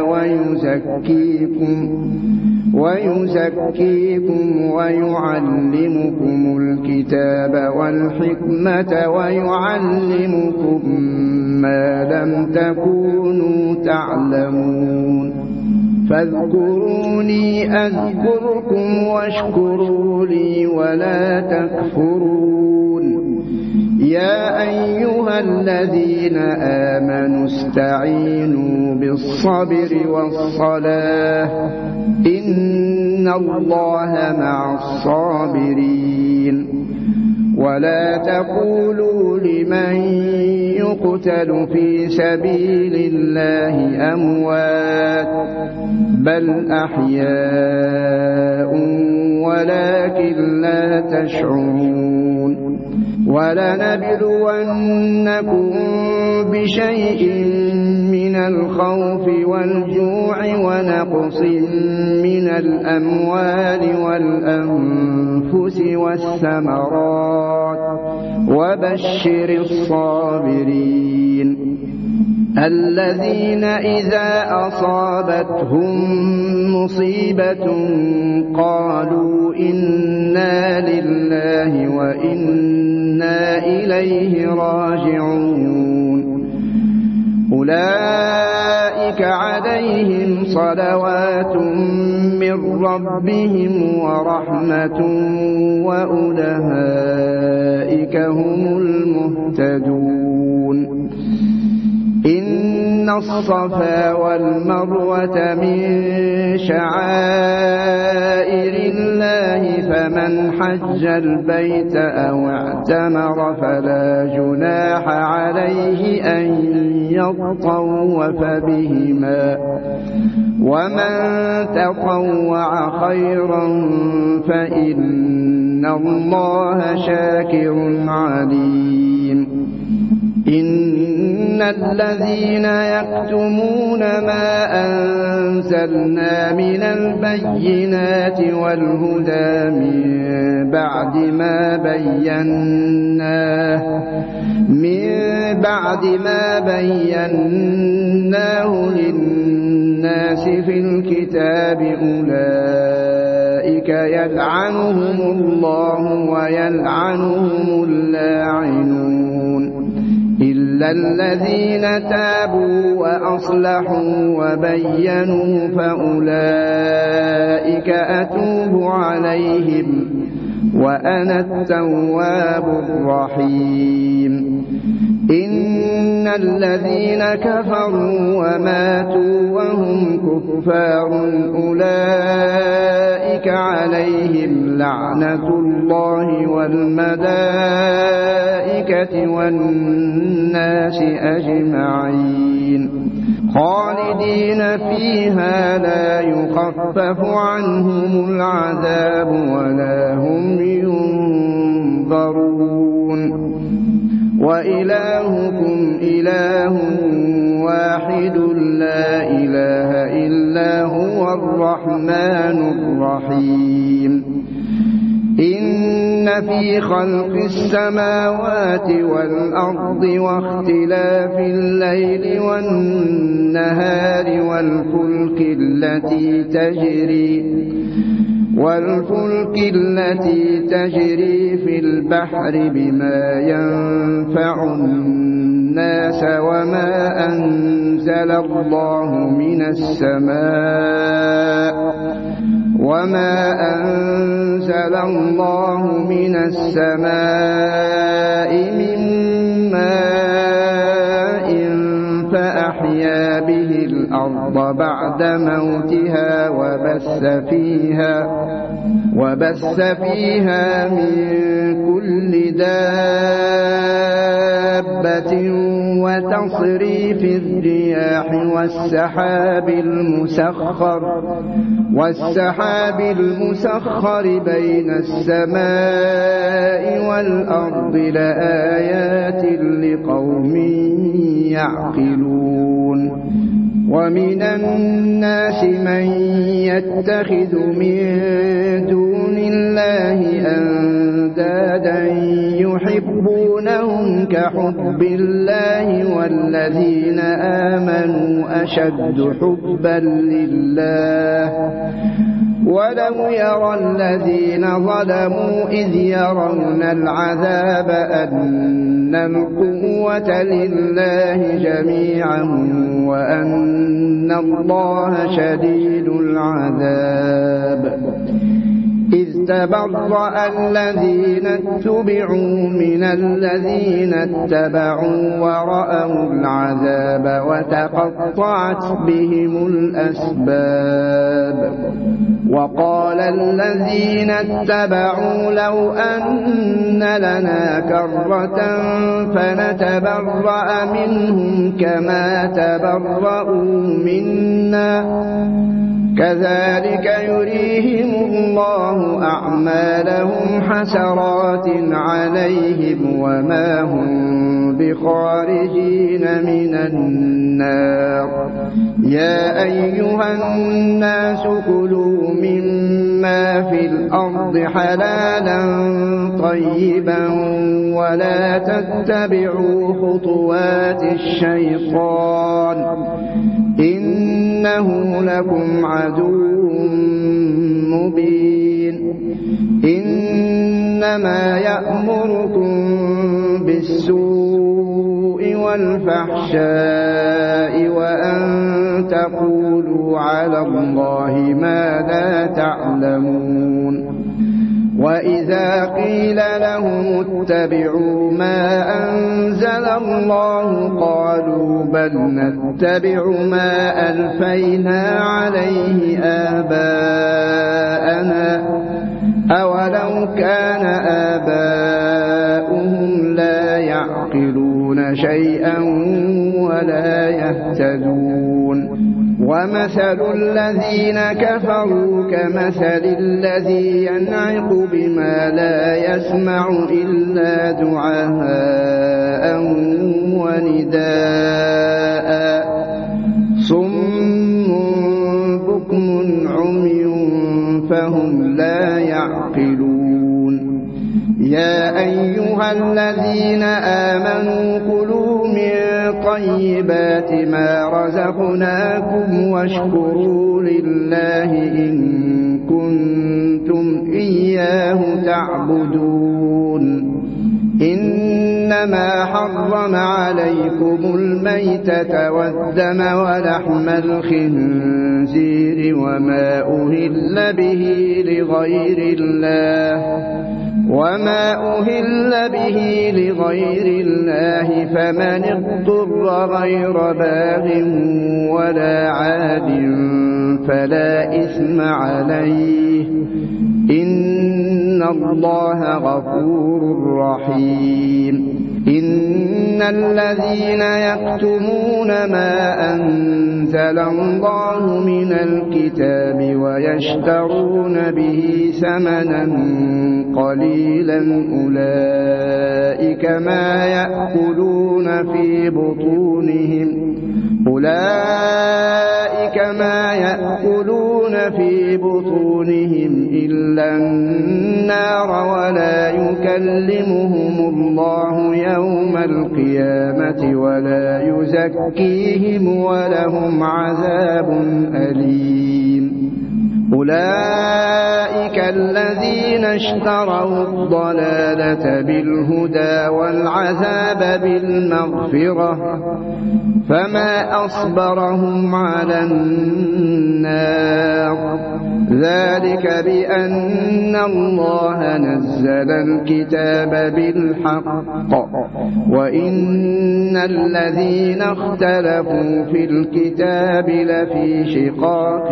ويزكيكم ويعلمكم الكتاب والحكمة ويعلمكم ما لم تكونوا تعلمون فاذكروني أذكركم واشكروا لي ولا تكفرون يا أيها الذين آمنوا استعينوا بالصبر والصلاة إن الله مع الصابرين ولا تقولوا لمن يقتل في سبيل الله أموات بل أحياء ولكن لا تشعرون ولنبلونكم بشيء من الخوف والجوع ونقص من الأموال والأنفس والثمرات وبشر الصابرين الذين إذا أصابتهم مصيبة قالوا إنا لله وإنا إليه راجعون أولئك عليهم صلوات من ربهم ورحمة وأولئك هم المهتدون إن الصفا والمروة من شعائر الله فمن حج البيت أو اعتمر فلا جناح عليه أن يطوف بهما ومن تطوع خيرا فإن الله شاكر عليم إن الذين يكتمون ما أنزلنا من البينات والهدى من بعد ما بيناه للناس في الكتاب أولئك يلعنهم الله ويلعنهم اللاعنون إلا الذين تابوا وأصلحوا وبينوا فأولئك أتوب عليهم وأنا التواب الرحيم إن الذين كفروا وماتوا وهم كفار أولئك عليهم لعنة الله والملائكة والناس أجمعين خالدين فيها لا يخفف عنهم العذاب ولا هم ينظرون وإلهكم إله واحد لا إله إلا هو الرحمن الرحيم إن في خلق السماوات والأرض واختلاف الليل والنهار والفلك التي تجري في البحر بما ينفع الناس وما أنزل الله من السماء من ماء فأحيا به الأرض بعد موتها وبث فيها من كل دابة وتصريف الرياح والسحاب المسخر بين السماء والأرض لآيات لقوم يعقلون ومن الناس من يتخذ من دون الله أندادا يحبونهم كحب الله والذين آمنوا أشد حبا لله ولو يرى الذين ظلموا إذ يرون العذاب أن القوة لله جميعا وأن الله شديد العذاب إذ تبرأ الذين اتبعوا من الذين اتبعوا ورأوا العذاب وتقطعت بهم الأسباب وقال الذين اتبعوا لو أن لنا كرة فنتبرأ منهم كما تبرأوا منا كذلك يريهم الله أعمالهم حسرات عليهم وما هم بخارجين من النار يا أيها الناس كلوا مما في الأرض حلالا طيبا ولا تتبعوا خطوات الشيطان إنه لكم عدو مبين إنما يأمركم بالسوء والفحشاء وأن تقولوا على الله ما لا تعلمون وإذا قيل لهم اتبعوا ما أنزل الله قالوا بل نتبع ما ألفينا عليه آباءنا أولو كان آباؤهم لا يعقلون شيئا ولا يهتدون ومثل الذين كفروا كمثل الذي ينعق بما لا يسمع إلا دعاء ونداء صم بكم عمي فهم لا يعقلون يا أيها الذين آمنوا كلوا من طيبات ما رزقناكم واشكروا لله إن كنتم إياه تعبدون إنما حرم عليكم الميتة والدم ولحم الخنزير وما أهل به لغير الله فمن اضطر غير باغ ولا عاد فلا إثم عليه إن الله غفور رحيم إن الذين يكتمون ما أنزل الله من الكتاب ويشترون به ثمنا قليلا أولئك ما يأكلون في بطونهم إلا النار ولا يكلمهم الله يوم القيامة ولا يزكيهم ولهم عذاب أليم أولئك الذين اشتروا الضلالة بالهدى والعذاب بالمغفرة فما أصبرهم على النار ذلك بأن الله نزل الكتاب بالحق وإن الذين اختلفوا في الكتاب لفي شقاق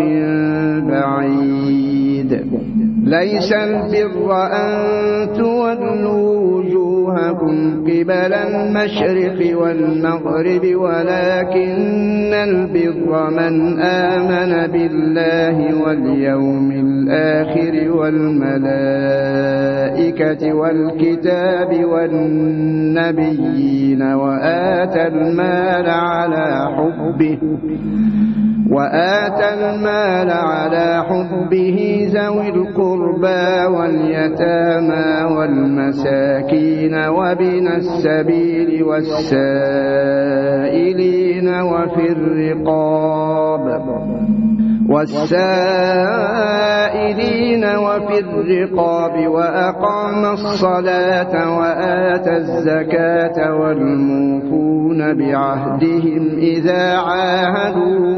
بعيد ليس البر أن تولوا وجوهكم قبل المشرق والمغرب ولكن البر من آمن بالله واليوم الآخر والملائكة والكتاب والنبيين وآتى المال على حبه ذوي القربى واليتامى والمساكين وابن السبيل والسائلين وفي الرقاب وأقام الصلاة وآتى الزكاة والموفون بعهدهم إذا عاهدوا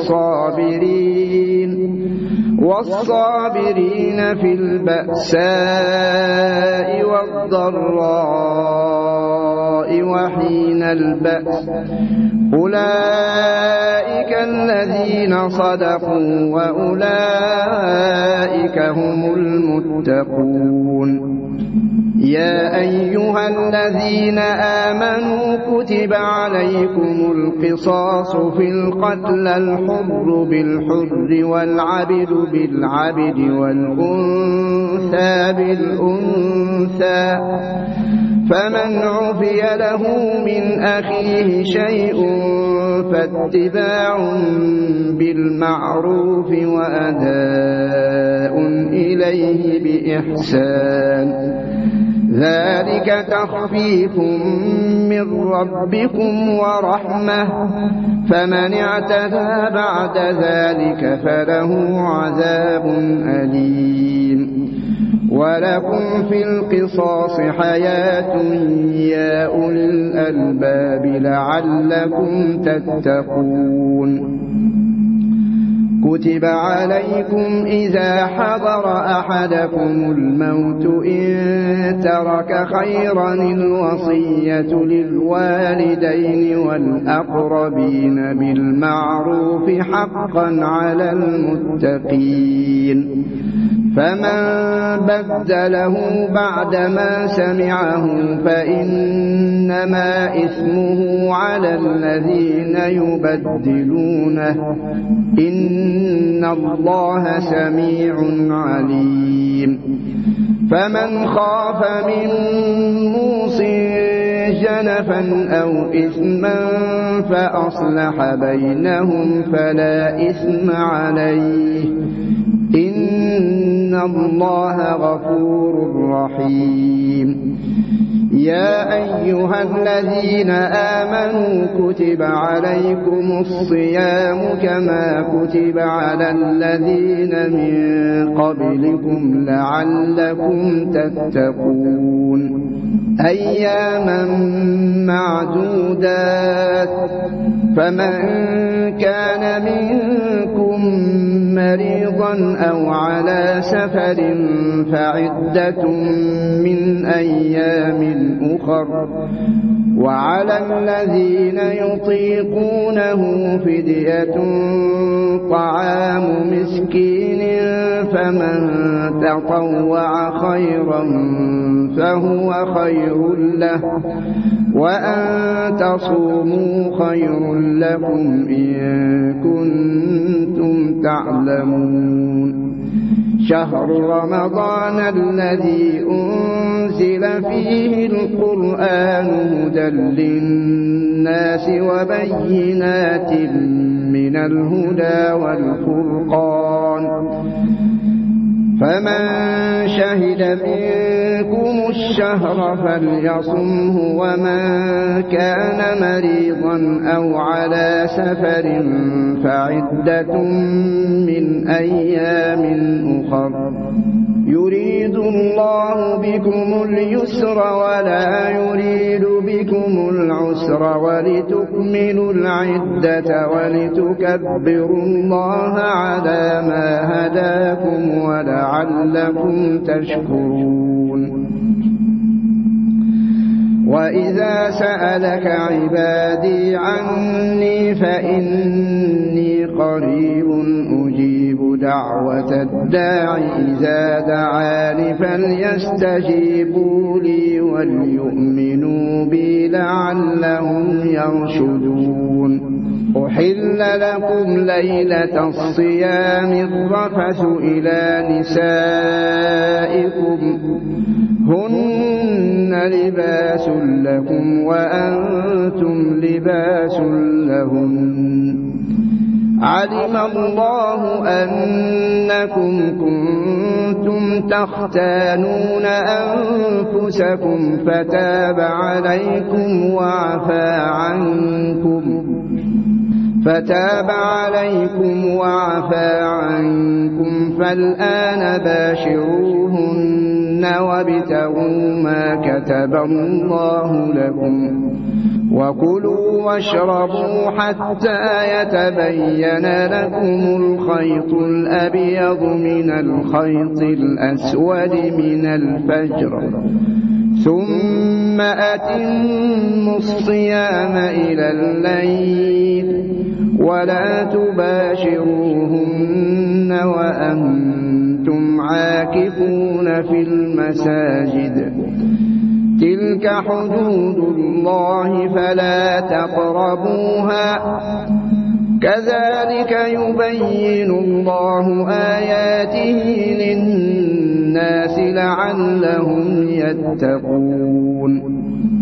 والصابرين في البأساء والضراء وحين البأس أولئك الذين صدقوا وأولئك هم المتقون يا أيها الذين آمنوا كتب عليكم القصاص في القتل الحر بالحر والعبد بالعبد والأنثى بالأنثى فمن عفي له من أخيه شيء فاتباع بالمعروف وأداء إليه بإحسان ذلك تخفيف من ربكم ورحمة فمن اعتدى بعد ذلك فله عذاب أليم ولكم في القصاص حياة يا أولي الألباب لعلكم تتقون كتب عليكم إذا حضر أحدكم الموت إن ترك خيرا الوصية للوالدين والأقربين بالمعروف حقا على المتقين فمن بدله بعدما سمعه فإنما إثمه على الذين يبدلونه إن الله سميع عليم فمن خاف من موصٍ جنفا أو إثما فأصلح بينهم فلا إثم عليه إن الله غفور رحيم يا أيها الذين آمنوا كتب عليكم الصيام كما كتب على الذين من قبلكم لعلكم تتقون أياما معدودات فمن كان منكم مريضا أو على سفر فعدة من أيام أخر وعلى الذين يطيقونه فدية طعام مسكين فمن تطوع خيرا فهو خير له وأن تصوموا خير لكم إن كنتم تعلمون شهر رمضان الذي أنزل فيه القرآن هدى للناس وبينات من الهدى والفرقان فمن شهد منكم الشهر فليصمه ومن كان مريضا أو على سفر فعدة من أيام أخر يريد الله بكم اليسر ولا يريد بكم العسر ولتكملوا العدة ولتكبروا الله على ما هداكم ولعلكم تشكرون وإذا سألك عبادي عني فإني قريب أجيب دعوة الداع إذا دعاني فليستجيبوا لي وليؤمنوا بي لعلهم يرشدون أحل لكم ليلة الصيام الرفث إلى نسائكم هن لباس لكم وأنتم لباس لهن علم الله أنكم كنتم تختانون أنفسكم فتاب عليكم وعفى عنكم فالآن باشروهن وابتغوا ما كتب الله لكم وكلوا واشربوا حتى يتبين لكم الخيط الأبيض من الخيط الأسود من الفجر ثم أتموا الصيام إلى الليل ولا تباشروهن وأنتم عاكفون في المساجد تلك حدود الله فلا تقربوها كذلك يبين الله آياته للناس لعلهم يتقون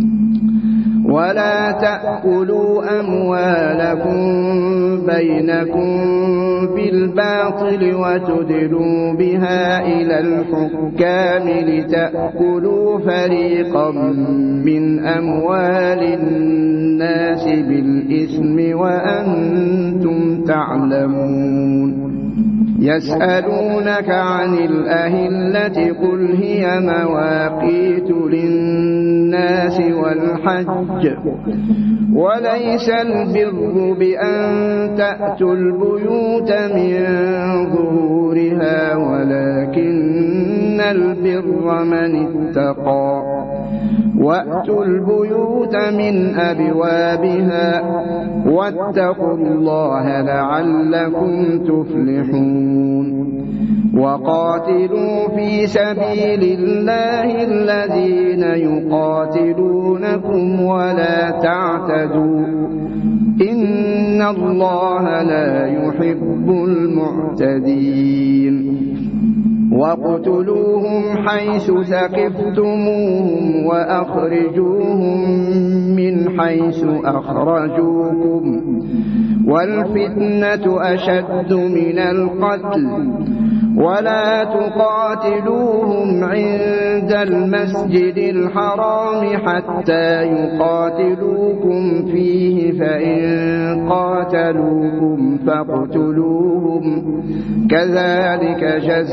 ولا تأكلوا أموالكم بينكم بالباطل وتدلوا بها إلى الحكام لتأكلوا فريقا من أموال الناس بالإثم وأنتم تعلمون يسألونك عن الأهلة قل هي مواقيت للناس والحج وليس البر بأن تأتوا البيوت من ظهورها ولكن البر من اتقى وأتوا البيوت من أبوابها واتقوا الله لعلكم تفلحون وقاتلوا في سبيل الله الذين يقاتلونكم ولا تعتدوا إن الله لا يحب المعتدين واقتلوهم حيث ثقفتموهم وأخرجوهم من حيث أخرجوكم والفتنة أشد من القتل ولا تقاتلوهم عند المسجد الحرام حتى يقاتلوكم فيه فإن قاتلوكم فاقتلوهم كذلك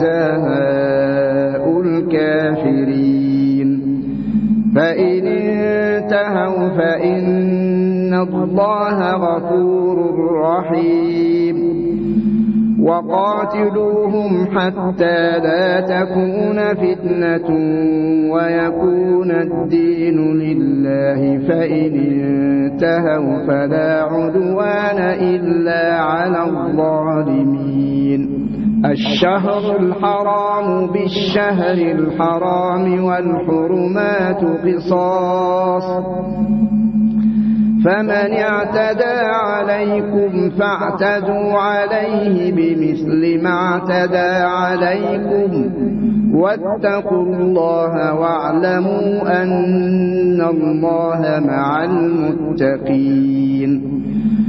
جزاء الكافرين فإن انتهوا فإن الله غفور رحيم وقاتلوهم حتى لا تكون فتنة ويكون الدين لله فإن انتهوا فلا عدوان إلا على الظالمين الشهر الحرام بالشهر الحرام والحرمات قصاص فمن اعتدى عليكم فاعتدوا عليه بمثل ما اعتدى عليكم واتقوا الله واعلموا أن الله مع المتقين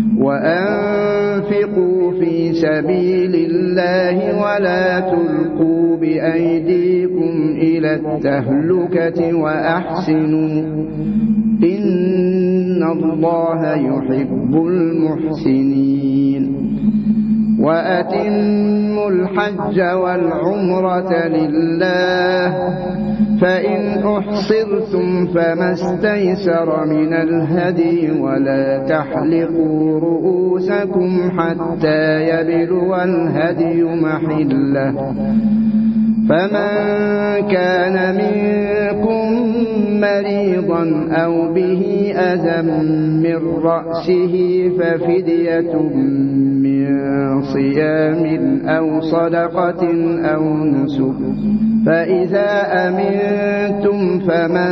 وأنفقوا في سبيل الله ولا تلقوا بأيديكم إلى التهلكة وأحسنوا إن الله يحب المحسنين وأتموا الحج والعمرة لله فإن أحصرتم فما استيسر من الهدي ولا تحلقوا رؤوسكم حتى يبلغ الهدي محله فمن كان منكم مريضا أو به أذى من رأسه ففدية من صيام أو صدقة أو نسك فإذا أمنتم فمن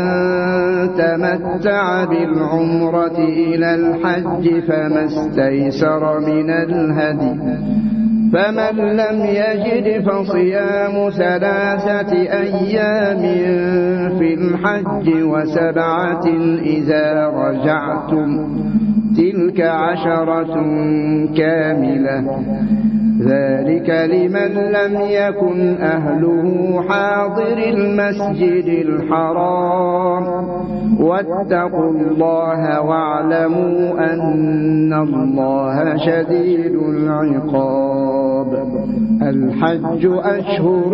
تمتع بالعمرة إلى الحج فما استيسر من الهدي فمن لم يجد فصيام 3 أيام في الحج و7 إذا رجعتم تلك 10 كاملة ذلك لمن لم يكن أهله حاضر المسجد الحرام واتقوا الله واعلموا أن الله شديد العقاب الحج أشهر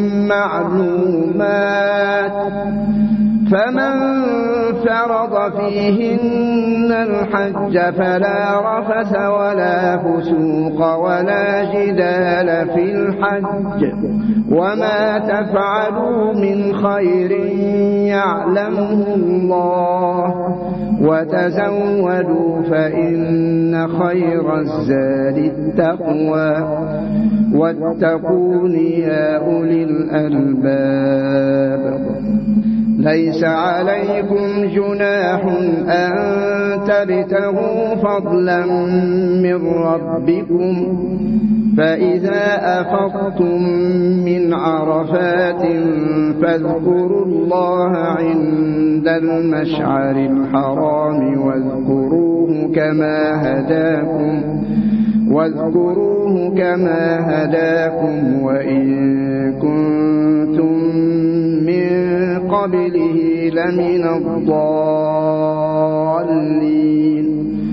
معلومات فمن فرض فيهن الحج فلا رفث ولا فسوق ولا جدال في الحج وما تفعلوا من خير يعلمه الله وتزودوا فإن خير الزاد التقوى واتقون يا أولي الألباب ليس عليكم جناح أن تبتغوا فضلا من ربكم فإذا أفضتم من عرفات فاذكروا الله عند المشعر الحرام واذكروه كما هداكم وإن كنتم من قبله لمن الضالين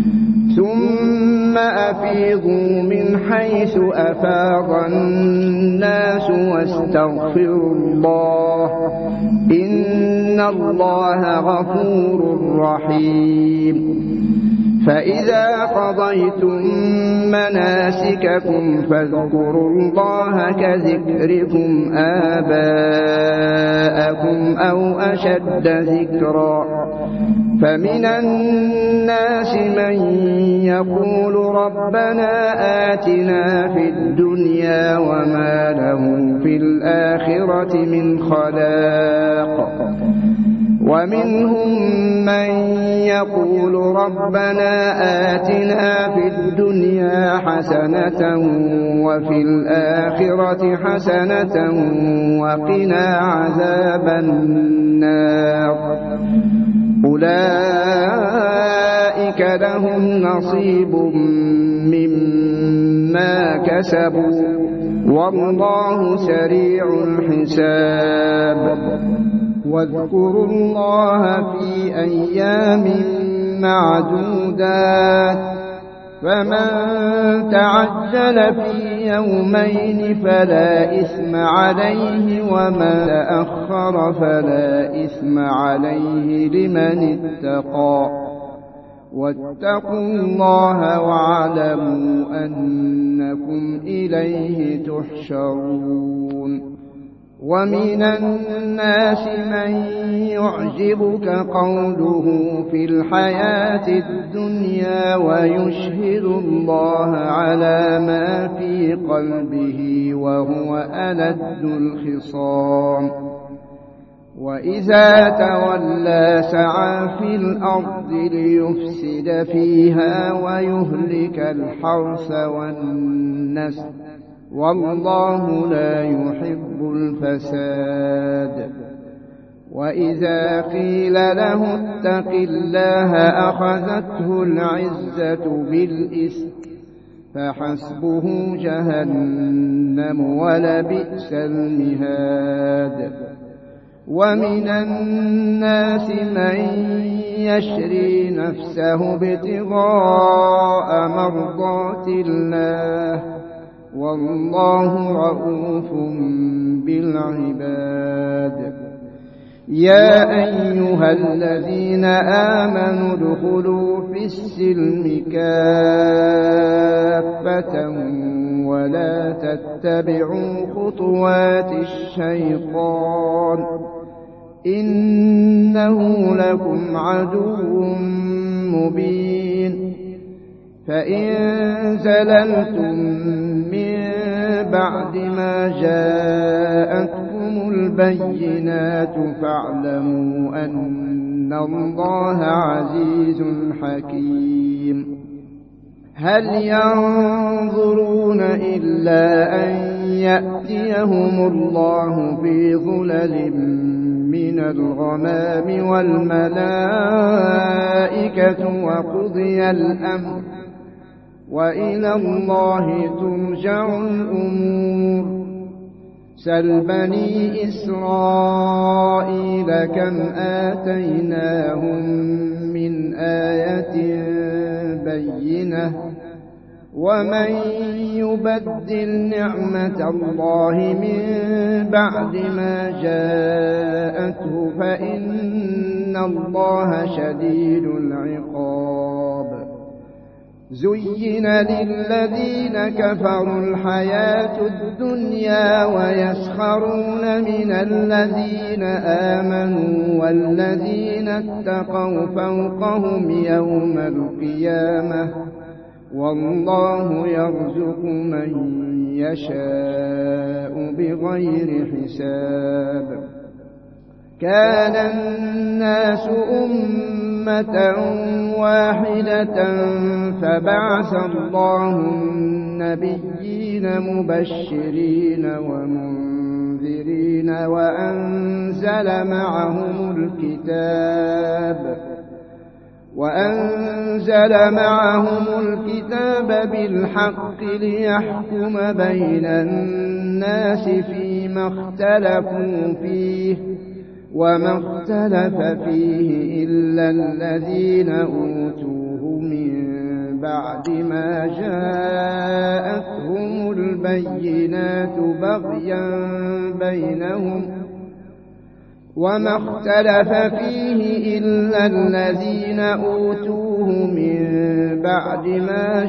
ثم أفيضوا من حيث أفاض الناس واستغفروا الله إن الله غفور رحيم فإذا قضيتم مناسككم فاذكروا الله كذكركم آباءكم أو أشد ذكرا فمن الناس من يقول ربنا آتنا في الدنيا وما له في الآخرة من خلاق ومنهم من يقول ربنا آتنا في الدنيا حسنة وفي الآخرة حسنة وقنا عذاب النار أولئك لهم نصيب مما كسبوا والله سريع الحساب واذكروا الله في أيام معدودات فمن تعجل في يومين فلا إثم عليه ومن تأخر فلا إثم عليه لمن اتقى واتقوا الله واعلموا أنكم إليه تحشرون ومن الناس من يعجبك قوله في الحياة الدنيا ويشهد الله على ما في قلبه وهو ألد الخصام وإذا تولى سعى في الأرض ليفسد فيها ويهلك الحرث والنسل والله لا يحب الفساد وإذا قيل له اتق الله أخذته العزة بالإثم فحسبه جهنم ولبئس المهاد ومن الناس من يشري نفسه ابتغاء مرضات الله والله رؤوف بالعباد يا أيها الذين آمنوا ادخلوا في السلم كافة ولا تتبعوا خطوات الشيطان إنه لكم عدو مبين فإن زللتم من بعد ما جاءتكم البينات فاعلموا أن الله عزيز حكيم هل ينظرون إلا أن يأتيهم الله في ظلل من الغمام والملائكة وقضي الأمر وإلى الله ترجع الأمور سل بني إسرائيل كم آتيناهم من آية بينة ومن يبدل نعمة الله من بعد ما جاءته فإن الله شديد العقاب زين للذين كفروا الحياة الدنيا ويسخرون من الذين آمنوا والذين اتقوا فوقهم يوم القيامة والله يرزق من يشاء بغير حساب كان الناس أمة واحدة فبعث الله النبيين مبشرين ومنذرين وأنزل معهم الكتاب بالحق ليحكم بين الناس فيما اختلفوا فيه وما اختلف فيه إلا الذين أوتوه من بعد ما جاءتهم البينات بغيا بينهم وما اختلف فيه إلا الذين أوتوه من بعد ما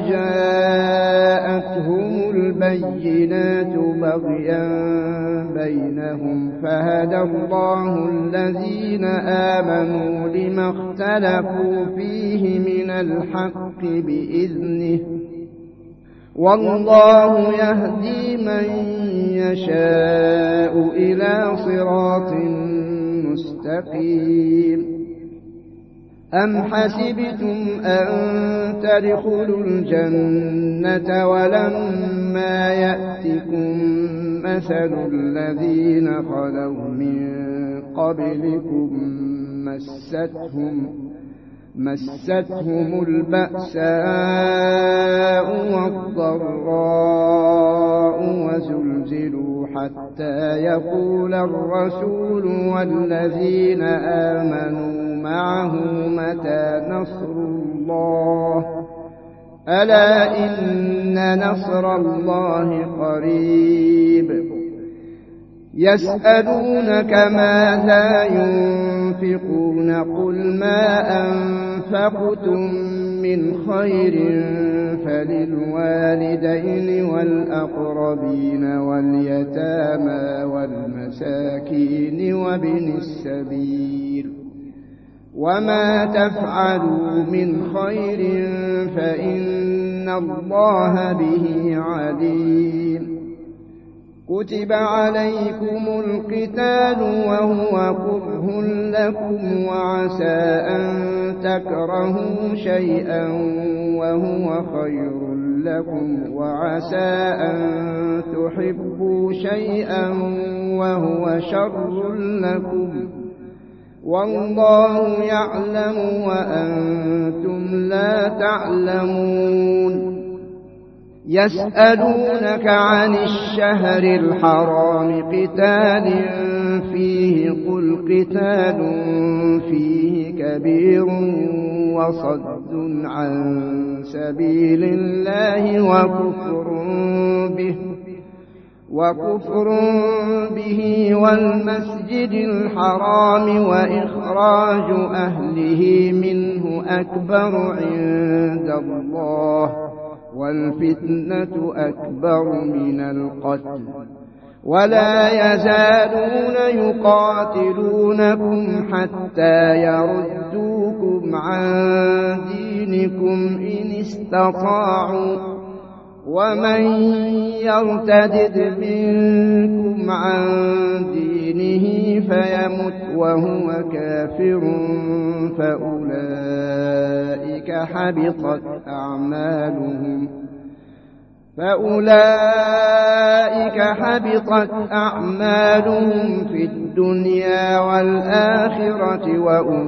جاءتهم البينات بغيا بينهم فهدى الله الذين آمنوا لما اختلفوا فيه من الحق بإذنه والله يهدي من يشاء إلى صراط مستقيم أم حسبتم أن تدخلوا الجنة ولما يأتكم مثل الذين خلوا من قبلكم مستهم البأساء والضراء وزلزلوا حتى يقول الرسول والذين آمنوا معه متى نصر الله ألا إن نصر الله قريب يسألونك ماذا ينفقون قل ما أنفقتم من خير فللوالدين والأقربين واليتامى والمساكين وابن السبيل وما تفعلوا من خير فإن الله به عليم كتب عليكم القتال وهو كره لكم وعسى أن تكرهوا شيئا وهو خير لكم وعسى أن تحبوا شيئا وهو شر لكم والله يعلم وأنتم لا تعلمون يسألونك عن الشهر الحرام قتال فيه قل قتال فيه كبير وصد عن سبيل الله وكفر به والمسجد الحرام وإخراج أهله منه أكبر عند الله والفتنة أكبر من القتل ولا يزالون يقاتلونكم حتى يردوكم عن دينكم إن استطاعوا ومن يرتد منكم عن دينه فيمت وهو كافر فأولئك حبطت أعمالهم في الدنيا والآخرة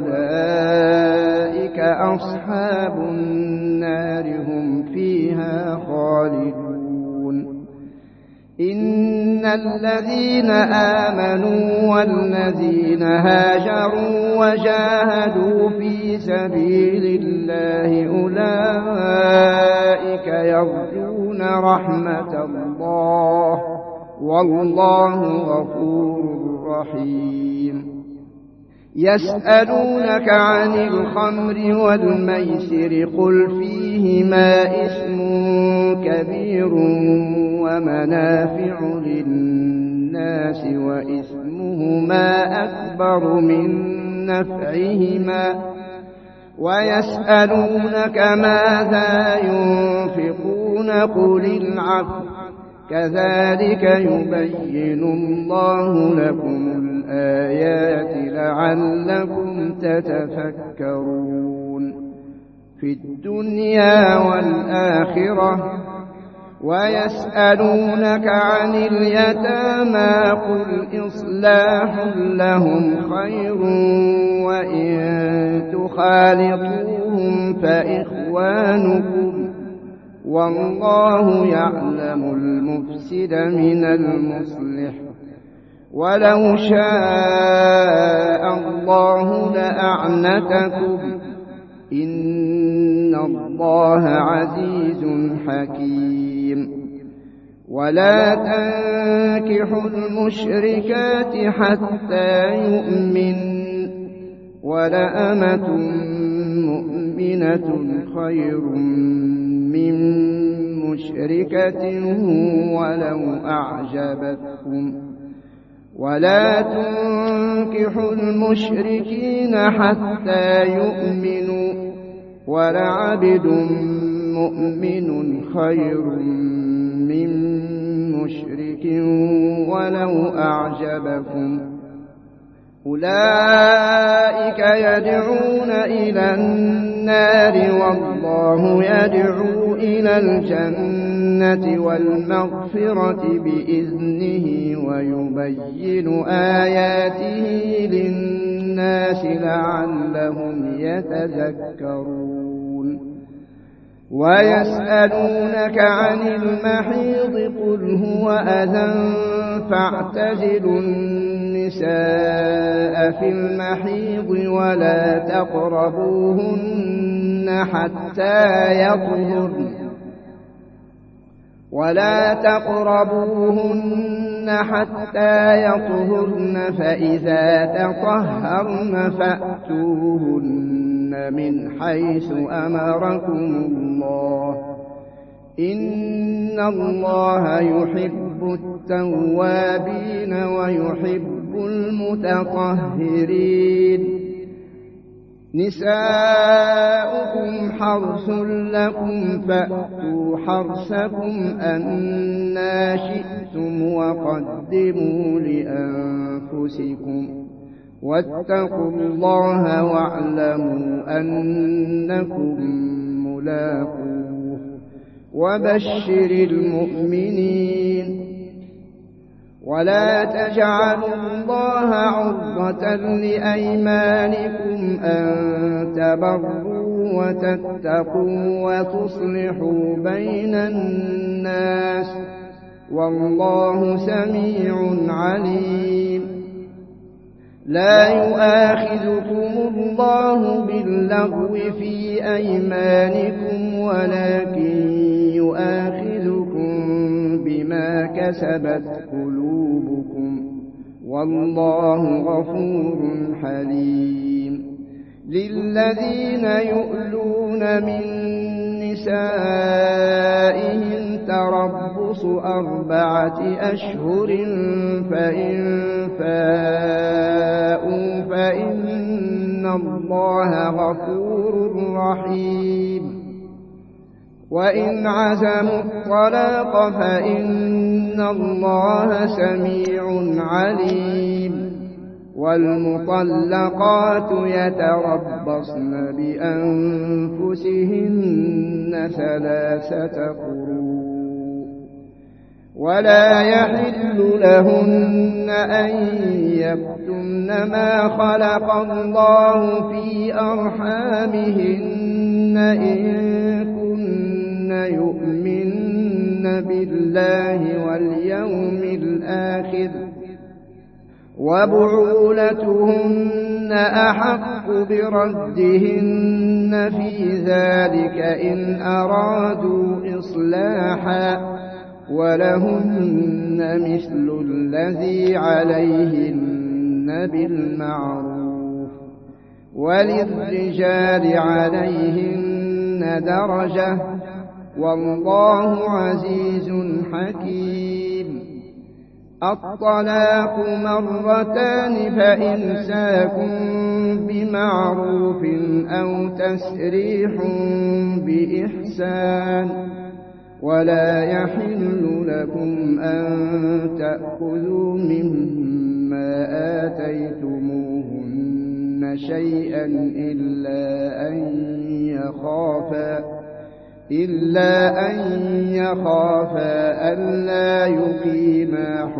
وأولئك أصحاب النار هم فيها خالدون إن الذين آمنوا والذين هاجروا وجاهدوا في سبيل الله أولئك يرجون رحمة الله والله غفور رحيم يسألونك عن الخمر والميسر قل فيهما إثم كبير ومنافع للناس وإثمهما أكبر من نفعهما ويسألونك ماذا ينفقون قل العفو كذلك يبين الله لكم الآيات لعلكم تتفكرون في الدنيا والآخرة ويسألونك عن اليتامى قل إصلاح لهم خير وإن تخالطوهم فإخوانكم والله يعلم المفسد من المصلح ولو شاء الله لأعنتكم إن الله عزيز حكيم ولا تنكحوا المشركات حتى يؤمن ولأمة مؤمنة خير من مشركة ولو أعجبتكم ولا تنكحوا المشركين حتى يؤمنوا ولعبد مؤمن خير من مشرك ولو أعجبكم أولئك يدعون إلى النار والله يدعو إلى الجنة والمغفرة بإذنه ويبين آياته للناس لعلهم يتذكرون ويسألونك عن المحيض قل هو أذى فاعتزلوا النساء في المحيض ولا تقربوهن حتى يطهرن فإذا تطهرن فأتوهن من حيث أمركم الله إن الله يحب التوابين ويحب المتطهرين نساؤكم حرث لكم فأتوا حرثكم أنى شئتم وقدموا لأنفسكم واتقوا الله واعلموا أنكم ملاقوه وبشر المؤمنين ولا تجعلوا الله عرضة لأيمانكم أن تبروا وتتقوا وتصلحوا بين الناس والله سميع عليم لا يؤاخذكم الله باللغو في أيمانكم ولكن يؤاخذكم بما كسبت قلوبكم والله غفور حليم للذين يؤلون من نسائهم تربص 4 أشهر فإن فاءوا فإن الله غفور رحيم وإن عزموا الطلاق فإن الله سميع عليم والمطلقات يتربصن بأنفسهن 3 قروء ولا يحل لهن أن يكتمن ما خلق الله في أرحامهن إن يؤمن بالله واليوم الآخر وبعولتهن أحق بردهن في ذلك إن أرادوا إصلاحا ولهن مثل الذي عليهن بالمعروف وللرجال عليهن درجة والله عزيز حكيم الطلاق 2 فإمساك بمعروف أو تسريح بإحسان ولا يحل لكم أن تأخذوا مما آتيتموهن شيئا إلا أن يخافا ألا يقيما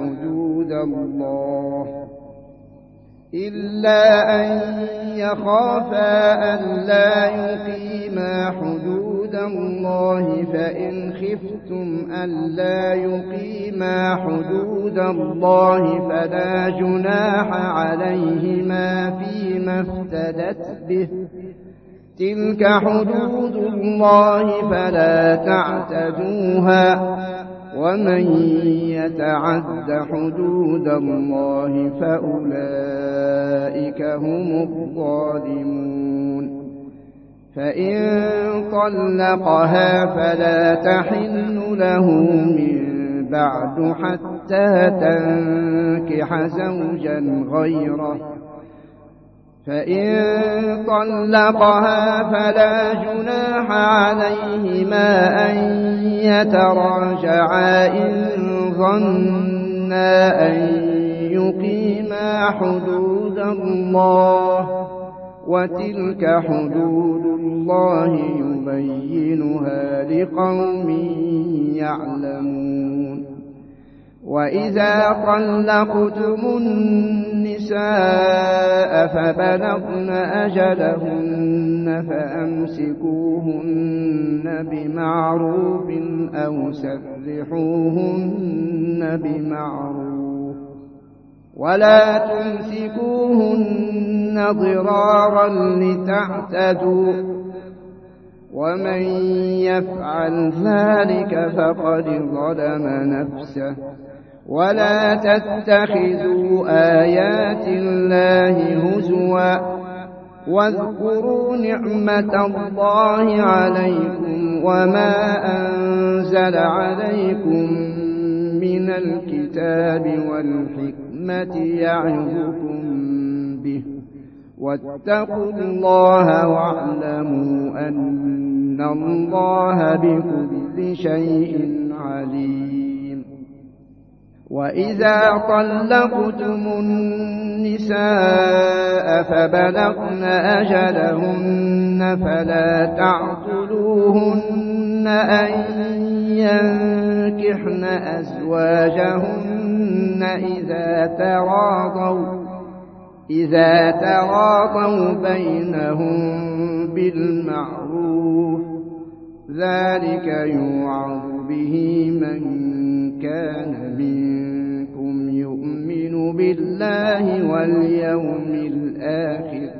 حدود الله فإن خفتم ألا يقيما حدود الله فلا جناح عليهما فيما افتدت به تلك حدود الله فلا تعتدوها ومن يتعد حدود الله فأولئك هم الظالمون. فإن طلقها فلا تحل له من بعد حتى تنكح زوجا غيره، فإن طلقها فلا جناح عليهما أن يتراجعا إن ظنا أن يقيما حدود الله، وتلك حدود الله يبينها لقوم يعلمون. وإذا طلقتم النساء فبلغن أجلهن فأمسكوهن بمعروف أو سرحوهن بمعروف، ولا تمسكوهن ضرارا لتعتدوا، ومن يفعل ذلك فقد ظلم نفسه. ولا تتخذوا آيات الله هزوا، واذكروا نعمة الله عليكم وما أنزل عليكم من الكتاب والحكمة يعظكم به، واتقوا الله واعلموا أن الله بكل شيء عليم. وإذا طلقتم النساء فبلغن أجلهن فلا تعضلوهن أن ينكحن أزواجهن إذا تراضوا بينهم بالمعروف، ذلك يوعظ به من كان منكم يؤمن بالله واليوم الآخر،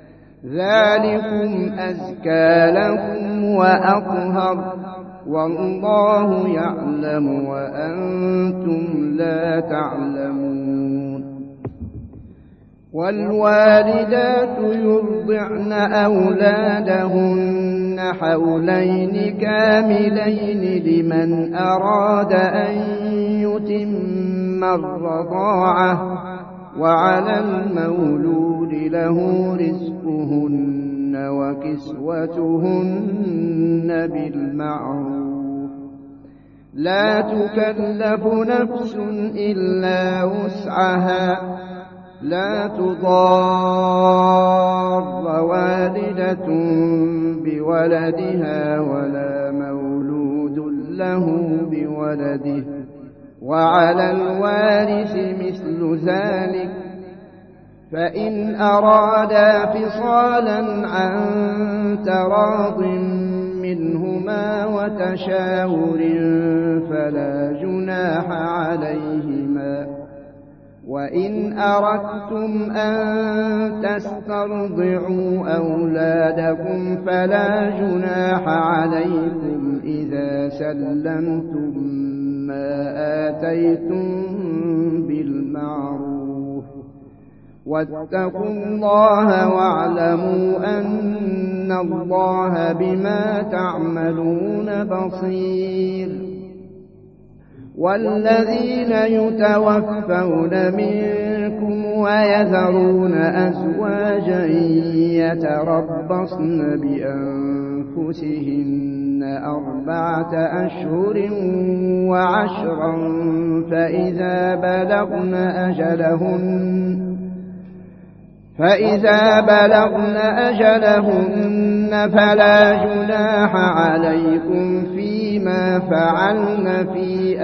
ذلكم أزكى لكم وأطهر، والله يعلم وأنتم لا تعلمون. والوالدات يرضعن أولادهن حولين كاملين لمن أراد أن يتم الرضاعة، وعلى المولود له رزقهن وكسوتهن بالمعروف، لا تكلف نفس إلا وسعها، لا تضار والدة بولدها ولا مولود له بولده، وعلى الوارث مثل ذلك، فإن أرادا فصالا عن تراض منهما وتشاور فلا جناح عليهما. وإن أردتم أن تسترضعوا أولادكم فلا جناح عليكم إذا سلمتم ما آتيتم بالمعروف، واتقوا الله واعلموا أن الله بما تعملون بصير. والذين يتوفون منكم ويذرون أزواجا يتربصن بأنفسهن 4 أشهر وعشرا، فإذا بلغن أجلهن فلا جناح عليكم فيما فعلن في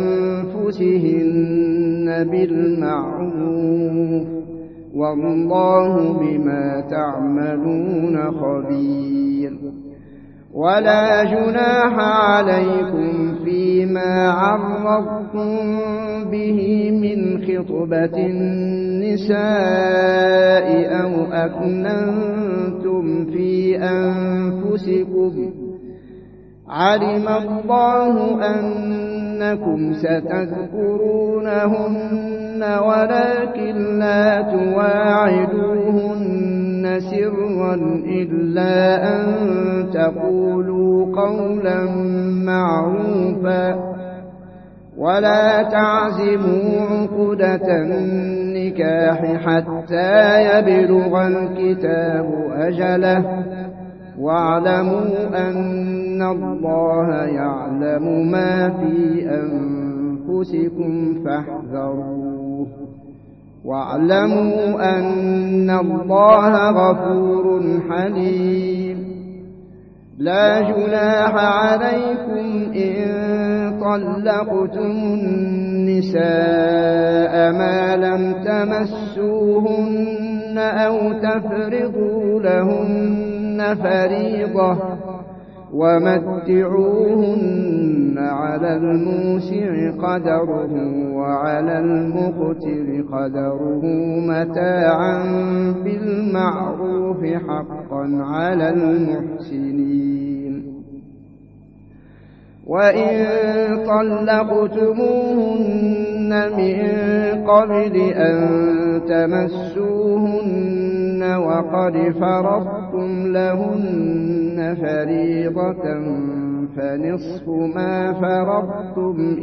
أنفسهن بالمعروف، والله بما تعملون خبير. ولا جناح عليكم فيما عرضتم به من خطبة النساء أو أكننتم في أنفسكم، علم الله أن إنكم ستذكرونهن ولكن لا تواعدوهن سرا إلا أن تقولوا قولا معروفا ولا تعزموا عقدة النكاح حتى يبلغ الكتاب أجله واعلموا أن الله يعلم ما في أنفسكم فاحذروه واعلموا أن الله غفور حليم لا جناح عليكم إن طلقتم النساء ما لم تمسوهن أو تفرضوا لهن فريضة ومتعوهن على الموسع قدره وعلى المقتر قدره متاعا بالمعروف حقا على المحسنين وإن طلقتموهن من قبل أن تمسوهن وقد فرضتم لهن فريضة فنصف ما فرضتم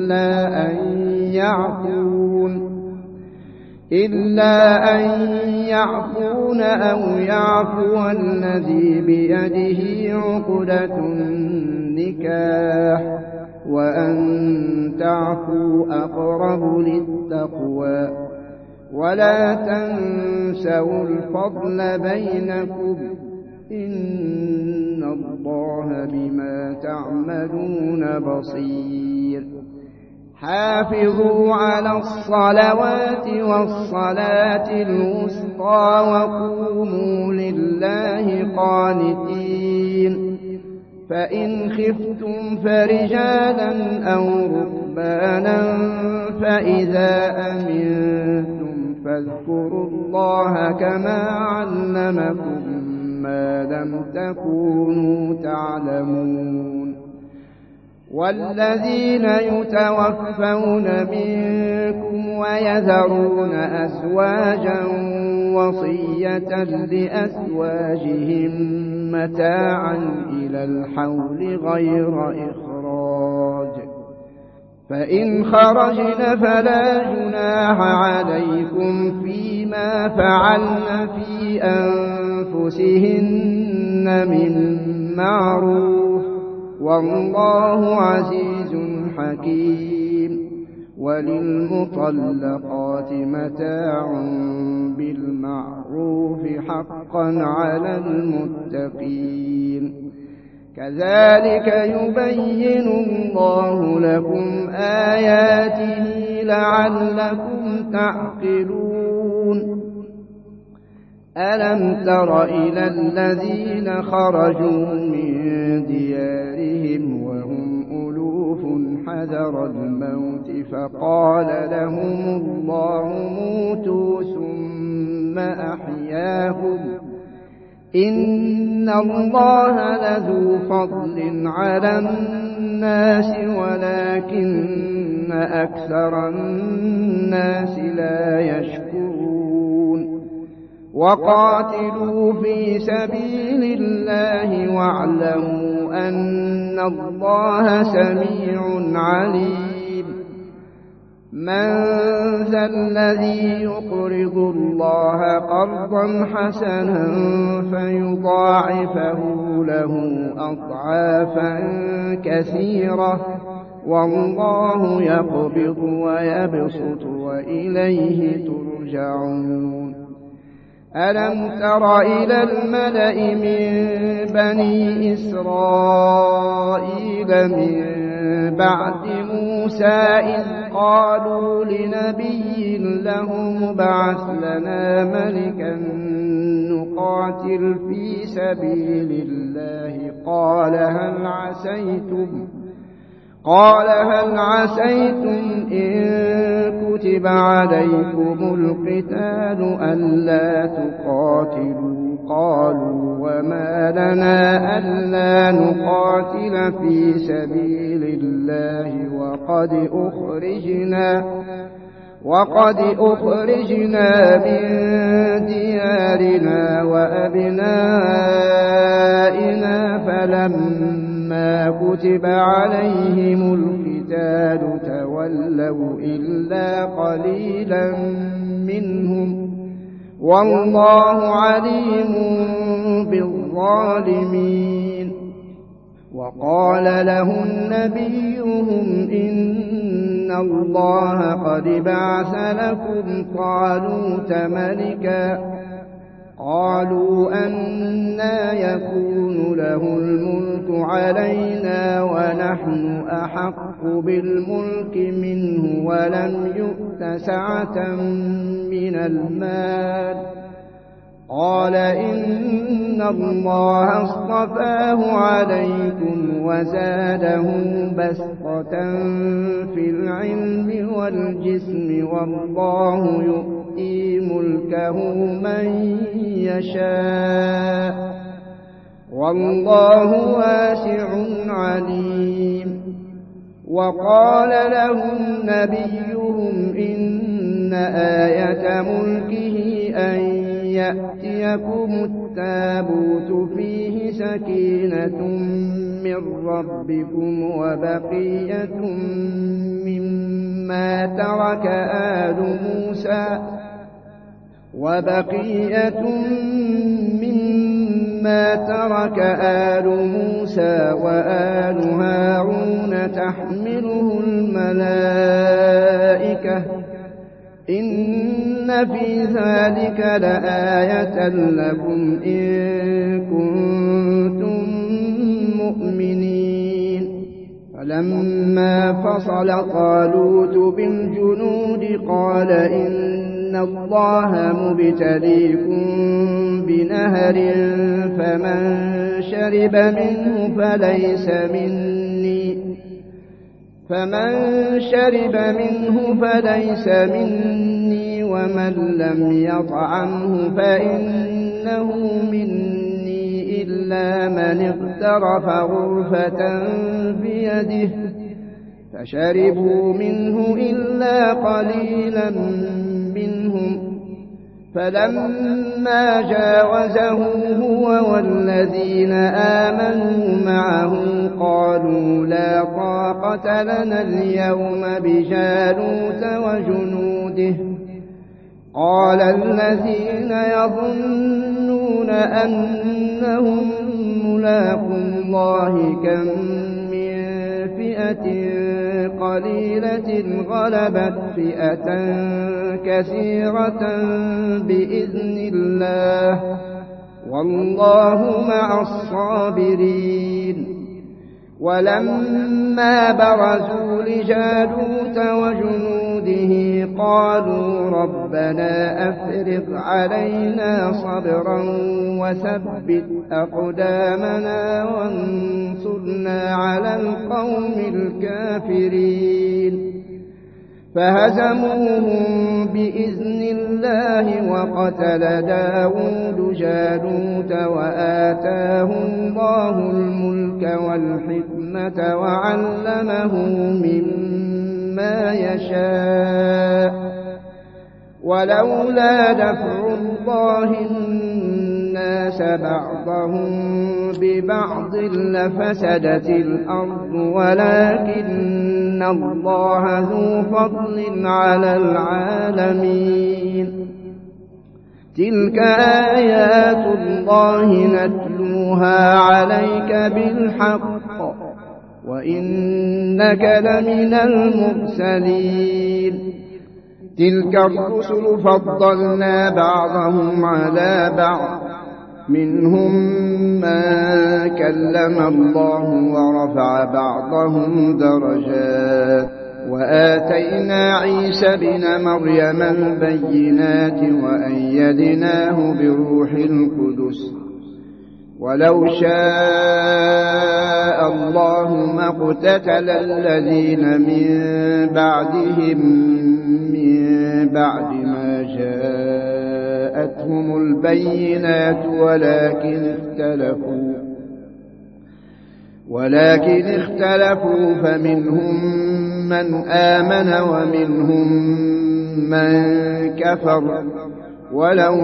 إلا أن يعفون أو يعفو الذي بيده عقدة النكاح وأن تعفوا أقرب للتقوى ولا تنسوا الفضل بينكم إن الله بما تعملون بصير حافظوا على الصلوات والصلاة الوسطى وقوموا لله قانتين فإن خفتم فرجالا أو ركبانا فإذا أمنتم فاذكروا الله كما علمكم ما لم تكونوا تعلمون والذين يتوفون منكم ويذرون أزواجا وصية لأزواجهم متاعا إلى الحول غير إخراج فإن خرجن فلا جناح عليكم فيما فعلن في أنفسهن من معروف والله عزيز حكيم وللمطلقات متاع بالمعروف حقا على المتقين كذلك يبين الله لكم آياته لعلكم تعقلون ألم تر إلى الذين خرجوا من ديارهم وهم ألوف حذر الموت فقال لهم الله موتوا ثم أحياهم إن الله لذو فضل على الناس ولكن أكثر الناس لا يشكرون وقاتلوا في سبيل الله واعلموا أن الله سميع عليم من ذا الذي يقرض الله قرضا حسنا فيضاعفه له أضعافا كثيرة والله يقبض ويبسط وإليه ترجعون ألم تر إلى الملأ من بني إسرائيل من بعد موسى إذ قالوا لنبي له ابعث لنا ملكا نقاتل في سبيل الله قال هل عسيتم إن كتب عليكم القتال ألا تقاتلوا قالوا وما لنا ألا نقاتل في سبيل الله وقد أخرجنا من ديارنا وأبنائنا فلما كتب عليهم القتال تولوا إلا قليلا منهم والله عليم بالظالمين. وقال لهم نبيهم إن الله قد بعث لكم طالوت ملكا قالوا أنى يكون له الملك علينا ونحن أحق بالملك منه ولم يؤت سعة من المال قال إن الله اصطفاه عليكم وزاده بسطة في العلم والجسم والله يؤتي ملكه من يشاء والله واسع عليم. وقال لهم نبيهم إن آية ملكه أن يأتيكم التابوت فيه سكينة من ربكم وبقية مما ترك آل موسى وآل هارون تحمله الملائكة إن في ذلك لآية لكم إن كنتم مؤمنين. فلما فصل طالوت بالجنود قال إن الله مبتليكم بنهر فمن شرب منه فليس مني ومن لم يطعمه فإنه مني إلا من اغترف غرفة بيده فشربوا منه إلا قليلا منهم فلما جاوزه هو والذين آمنوا معه قالوا لا طاقة لنا اليوم بجالوت وجنوده قال الذين يظنون أنهم ملاقو الله كم من فئة قليلة غلبت فئة كثيرة بإذن الله والله مع الصابرين. ولما برزوا لجالوت وجنوده قالوا ربنا أفرغ علينا صبرا وثبت أقدامنا وانصرنا على القوم الكافرين. فهزموهم بإذن الله وقتل داود جالوت وآتاه الله الملك والحكمة وعلمه مما يشاء ولولا دفع الله الناس بعضهم ببعض لفسدت الأرض ولكن الله ذو فضل على العالمين. تلك آيات الله نتلوها عليك بالحق وإنك لمن المرسلين. تلك الرسل فضلنا بعضهم على بعض منهم من كلم الله ورفع بعضهم درجات وآتينا عيسى بن مريم البينات وأيدناه بروح القدس ولو شاء الله ما اقتتل الذين من بعدهم من بعد ما جاءتهم البينات ولكن اختلفوا فمنهم من آمن ومنهم من كفر ولو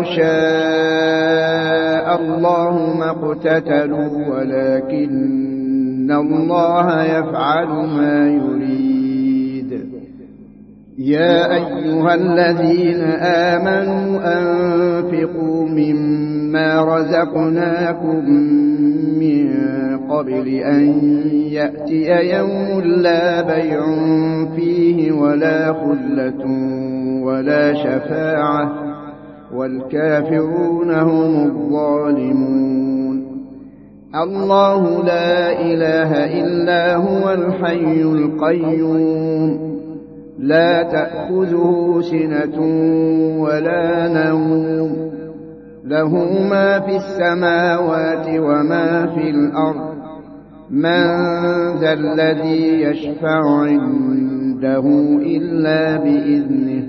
شاء الله ما اقتتلوا ولكن الله يفعل ما يريد. يا أيها الذين آمنوا أنفقوا مما رزقناكم من قبل أن يأتي يوم لا بيع فيه ولا خلة ولا شفاعة والكافرون هم الظالمون. الله لا إله إلا هو الحي القيوم لا تأخذه سنة ولا نوم له ما في السماوات وما في الأرض من ذا الذي يشفع عنده إلا بإذنه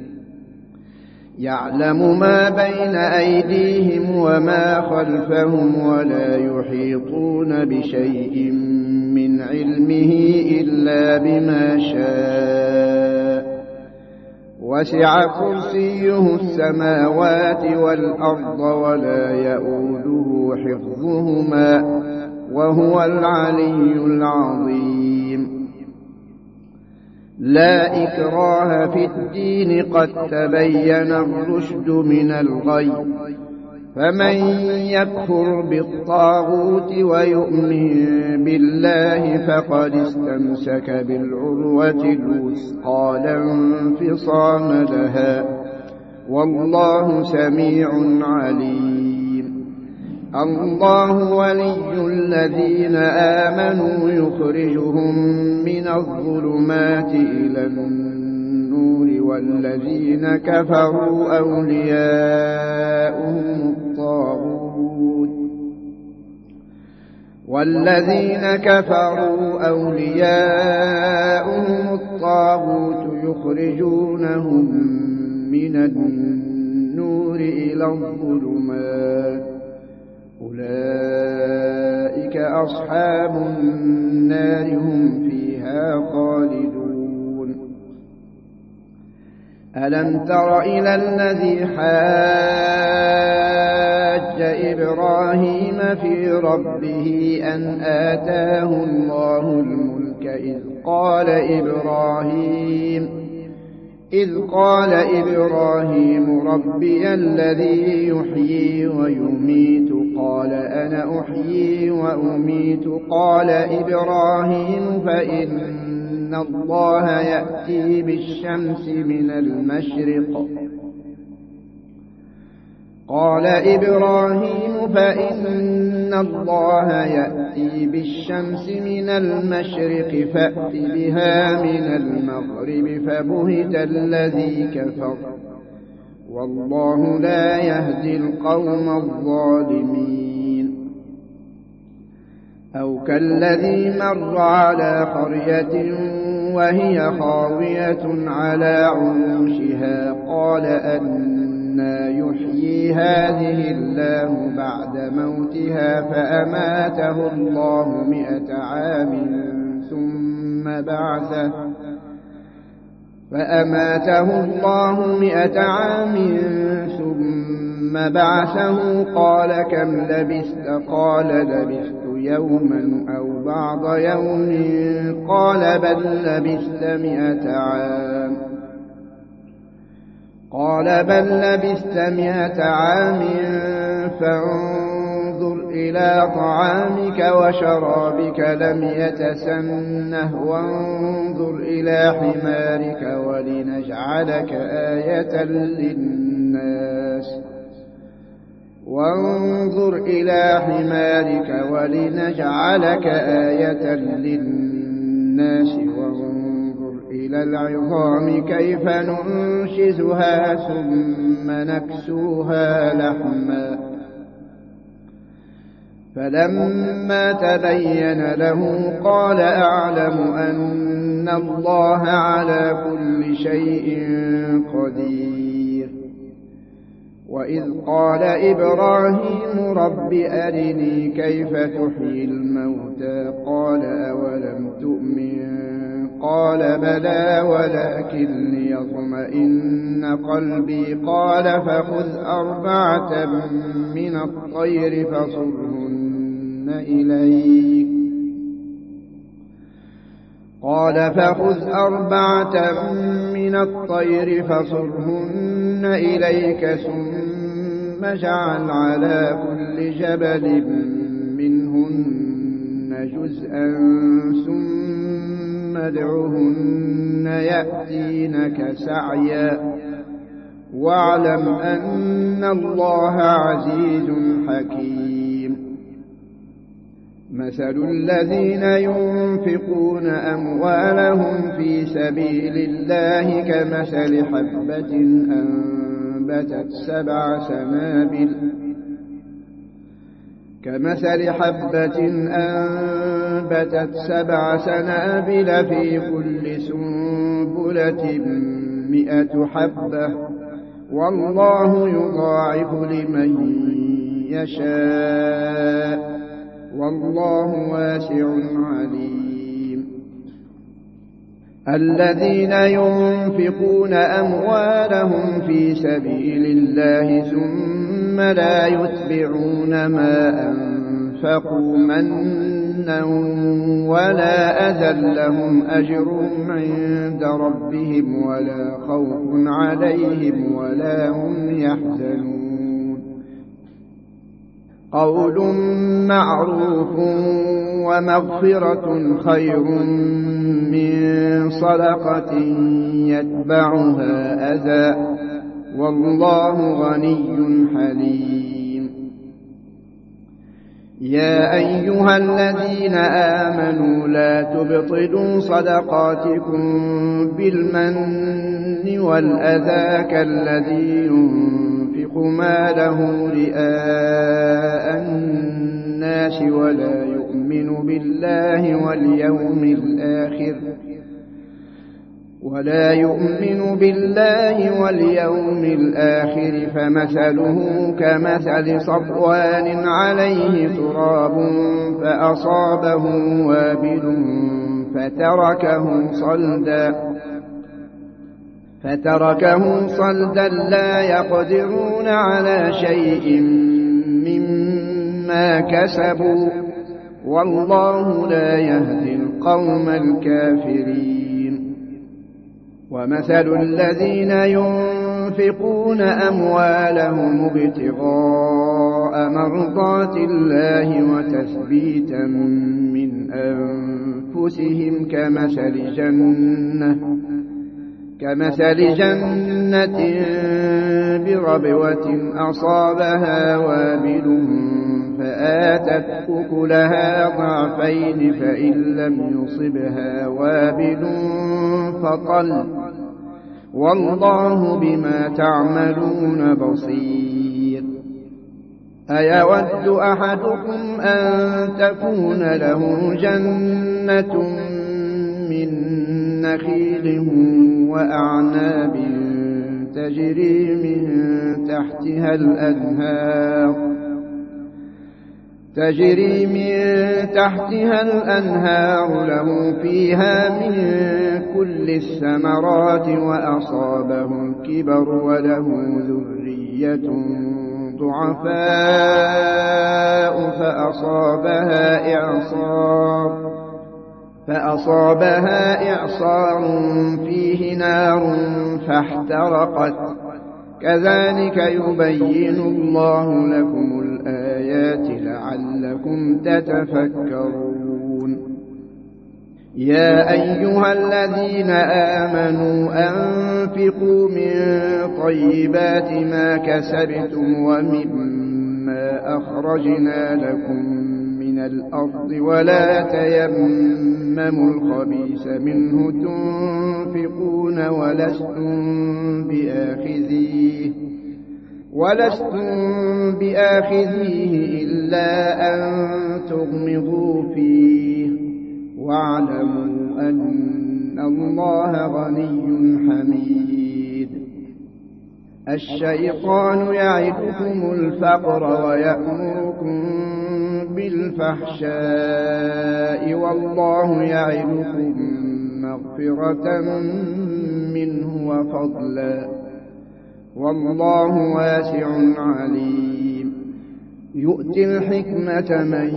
يعلم ما بين أيديهم وما خلفهم ولا يحيطون بشيء من علمه إلا بما شاء وسع كرسيه السماوات والأرض ولا يؤوده حفظهما وهو العلي العظيم. لا إكراه في الدين قد تبين الرشد من الغي فمن يكفر بالطاغوت ويؤمن بالله فقد استمسك بالعروة الوثقى لا انفصام لها والله سميع عليم. الله ولي الذين آمنوا يخرجهم من الظلمات إلى النور والذين كفروا أولياؤهم الطاغوت يخرجونهم من النور إلى الظلمات أولئك أصحاب النار هم فيها خالدون. ألم تر إلى الذي حاج إبراهيم في ربه أن آتاه الله الملك إذ قال إبراهيم ربي الذي يحيي ويميت قال أنا أحيي وأميت قال إبراهيم فإن الله يأتي بالشمس من المشرق فأت بها من المغرب فبهت الذي كفر والله لا يهدي القوم الظالمين. أو كالذي مر على قرية وهي خاوية على عروشها قال أنى يحيي هذه الله بعد موتها فأماته الله 100 عام ثم بعثه قال كم لبثت قال لبثت يوما أو بعض يوم قال بل لبثت 100 عام فانظر إلى طعامك وشرابك لم يتسنه وانظر إلى حمارك ولنجعلك آية للناس وانظر إلى العظام كيف ننشزها ثم نكسوها لحما فلما تبين له قال أعلم أن الله على كل شيء قدير. وإذ قال إبراهيم رب أرني كيف تحيي الموتى قال أولم تؤمن قال بلى ولكن ليطمئن قلبي قال فخذ 4 من الطير فصرهن إليك من الطير فصرهن إليك ثم اجعل على كل جبل منهن جزءا ثم ادعهن يأتينك سعيا واعلم أن الله عزيز حكيم. مثل الذين ينفقون أموالهم في سبيل الله كمثل حبة أنبتت 7 سنابل في كل سنبلة 100 حبة والله يضاعف لمن يشاء والله واسع عليم. الذين ينفقون أموالهم في سبيل الله ثم لا يتبعون ما أنفقوا منا ولا أذى لهم أجرهم عند ربهم ولا خوف عليهم ولا هم يحزنون. قول معروف ومغفرة خير من صدقة يتبعها أذى والله غني حليم. يا أيها الذين آمنوا لا تبطلوا صدقاتكم بالمن والأذى كالذي ينفق ماله رئاء الناس ولا يؤمن بالله واليوم الآخر فمثله كمثل صفوان عليه تراب فأصابه وابل فتركه صلدا لا يقدرون على شيء مما كسبوا والله لا يهدي القوم الكافرين. ومثل الذين ينفقون أموالهم ابتغاء مرضات الله وتثبيتا من أنفسهم كمثل جنة بربوة أصابها وابل فآتت أكلها ضعفين فإن لم يصبها وابل فطل والله بما تعملون بصير. أيود أحدكم أن تكون له جنة من نخيل وأعناب تجري من تحتها الأنهار له فيها من كل الثمرات وأصابه الكبر وله ذرية ضعفاء فأصابها إعصار فيه نار فاحترقت كذلك يبين الله لكم الآيات لعلكم تتفكرون. يا أيها الذين آمنوا أنفقوا من طيبات ما كسبتم ومما أخرجنا لكم من الأرض ولا تيمموا الخبيث منه تنفقون ولستم بآخذيه إلا أن تغمضوا فيه واعلموا أن الله غني حميد. الشيطان يعدكم الفقر ويأمركم بالفحشاء والله يعدكم مغفرة منه وفضلا والله واسع عليم. يؤتي الحكمة من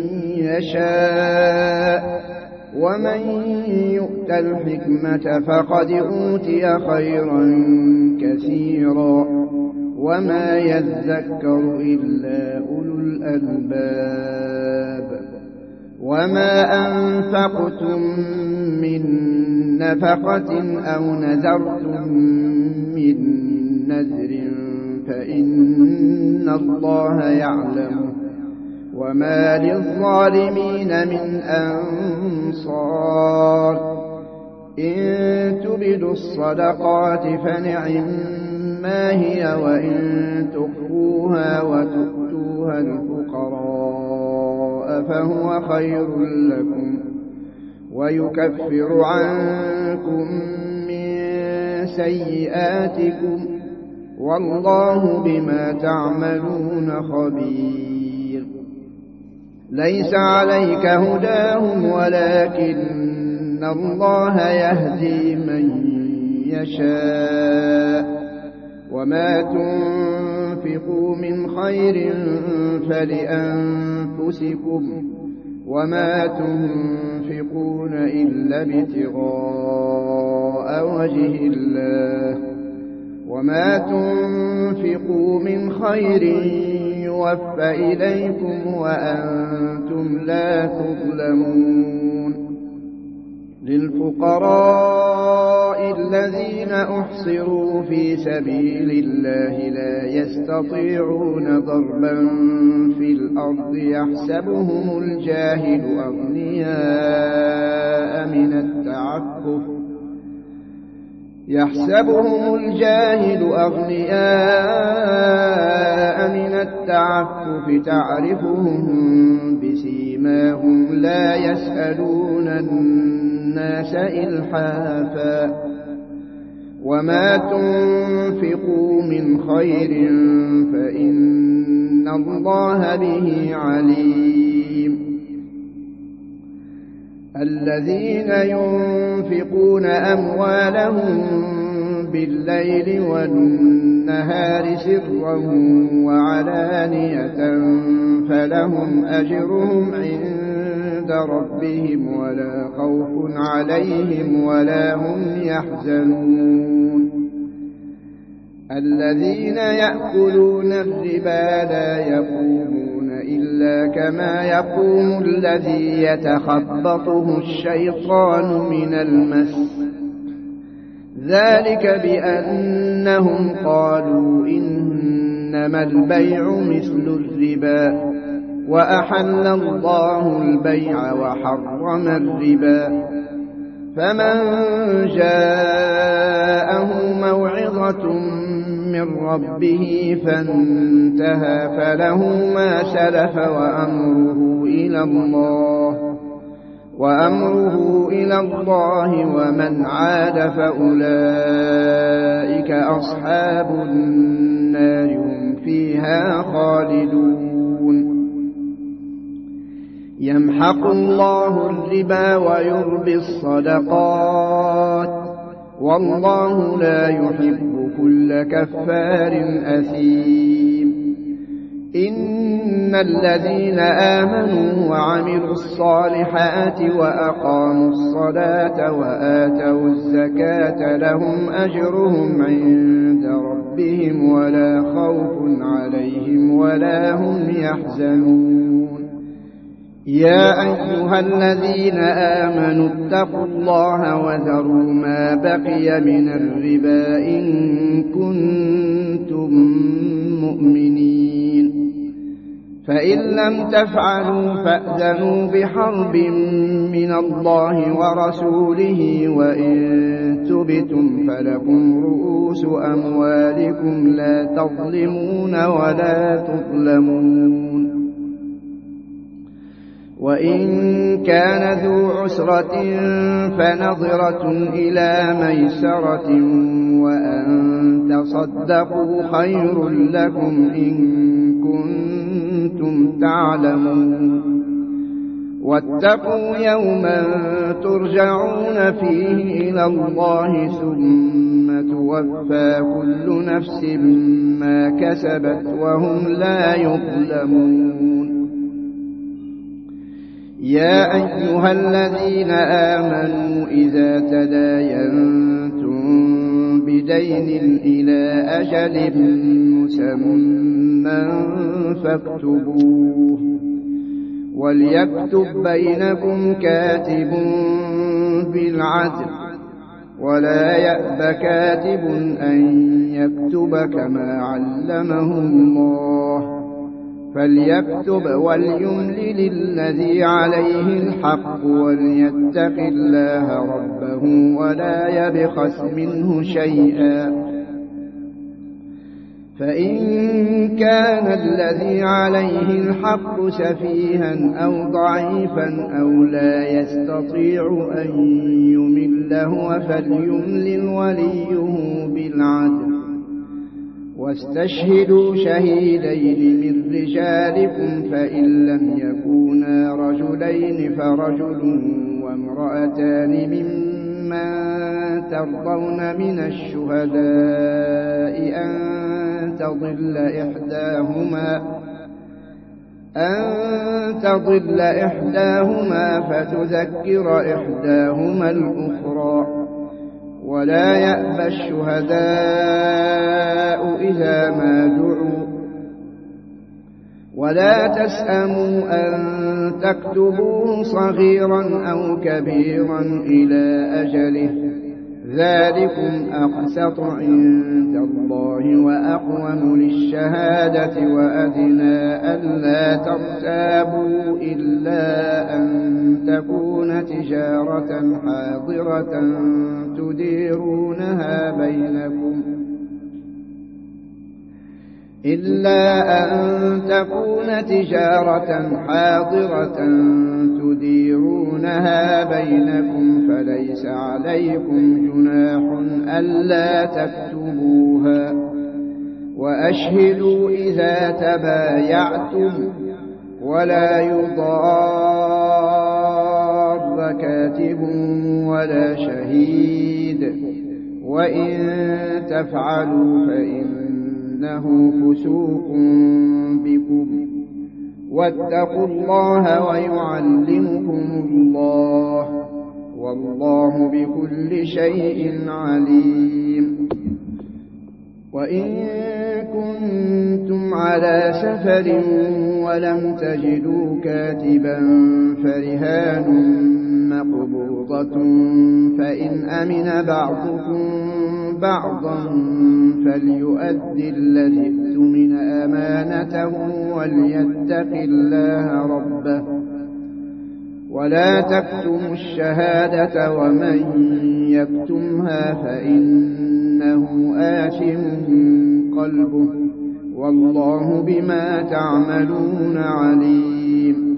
يشاء ومن يؤت الحكمة فقد أوتي خيرا كثيرا وما يذكر إلا أولو الألباب. وما أنفقتم من نفقة أو نذرتم من نذر فإن الله يعلم وما للظالمين من أنصار. إن تبدوا الصدقات فنعما هي وإن تخفوها وتؤتوها الفقراء فهو خير لكم ويكفر عنكم من سيئاتكم والله بما تعملون خبير. ليس عليك هداهم ولكن الله يهدي من يشاء وما تنفقوا من خير فلأنفسكم وما تنفقون إلا ابتغاء وجه الله وما تنفقوا من خير يوفى إليكم وأنتم لا تظلمون. للفقراء الذين أحصروا في سبيل الله لا يستطيعون ضربا في الأرض يحسبهم الجاهل أغنياء من التعفف تعرفهم بسيماهم لا يسألون الناس إلحافا. وما تنفقوا من خير فإن الله به عليم. الذين ينفقون أموالهم بالليل والنهار سرا وعلانية فلهم أجرهم عند ربهم ولا خوف عليهم ولا هم يحزنون. الذين يأكلون الربا لا يقومون إلا كما يقوم الذي يتخبطه الشيطان من المس ذلك بأنهم قالوا إنما البيع مثل الربا وأحل الله البيع وحرم الربا. فمن جاءه موعظة من ربه فانتهى فله ما سلف وأمره إلى الله ومن عاد فأولئك أصحاب النار هم فيها خالدون. يمحق الله الربا ويربي الصدقات والله لا يحب كل كفار أثيم. إن الذين آمنوا وعملوا الصالحات وأقاموا الصلاة وآتوا الزكاة لهم أجرهم عند ربهم ولا خوف عليهم ولا هم يحزنون. يا أيها الذين آمنوا اتقوا الله وذروا ما بقي من الربا إن كنتم مؤمنين فإن لم تفعلوا فأذنوا بحرب من الله ورسوله وإن تبتم فلكم رؤوس أموالكم لا تظلمون ولا تظلمون وإن كان ذو عسرة فنظرة إلى ميسرة وأن تصدقوا خير لكم إن كنتم تعلمون واتقوا يوما ترجعون فيه إلى الله ثم توفى كل نفس ما كسبت وهم لا يظلمون يا أيها الذين آمنوا إذا تداينتم بدين إلى أجل مسمى فاكتبوه وليكتب بينكم كاتب بالعدل ولا يأب كاتب أن يكتب كما علمه الله فليكتب وليملل الذي عليه الحق وليتق الله ربه ولا يبخس منه شيئا فإن كان الذي عليه الحق سفيها أو ضعيفا أو لا يستطيع أن يمل هو فليملل وليه بالعدل واستشهدوا شهيدين من رجالكم فإن لم يكونا رجلين فرجل وامرأتان ممن ترضون من الشهداء أن تضل إحداهما فتذكر إحداهما الأخرى ولا يأبى الشهداء إذا ما دعوا ولا تسأموا أن تكتبوه صغيرا أو كبيرا إلى أجله ذلكم أقسط عند الله وأقوم للشهادة وأدنى ألا ترتابوا إلا أن تكون تجارة حاضرة تديرونها بينكم فليس عليكم جناح ألا تكتبوها وأشهدوا إذا تبايعتم ولا يضار كاتب ولا شهيد وإن تفعلوا فإنه فسوق بكم واتقوا الله ويعلمكم الله والله بكل شيء عليم وإن كنتم على سفر ولم تجدوا كاتبا فرهان مقبوضة فإن أمن بعضكم بعضا فليؤدي الذي اؤتمن أمانته وليتق الله ربه ولا تكتموا الشهادة ومن يكتمها فإنه آثم قلبه والله بما تعملون عليم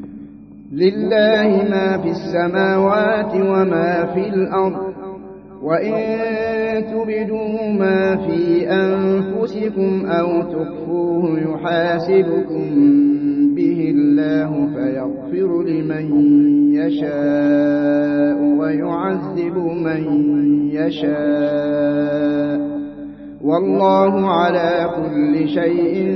لله ما في السماوات وما في الأرض وإن تبدوا ما في أنفسكم أو تخفوه يحاسبكم به الله فيغفر لمن يشاء ويعذب من يشاء والله على كل شيء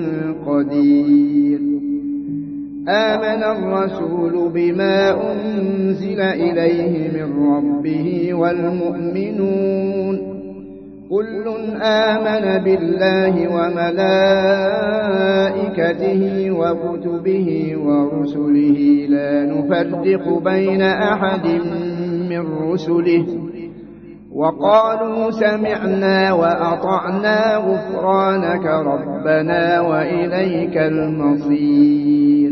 قدير آمن الرسول بما أنزل إليه من ربه والمؤمنون كل آمن بالله وملائكته وكتبه ورسله لا نفرق بين أحد من رسله وقالوا سمعنا وأطعنا غفرانك ربنا وإليك المصير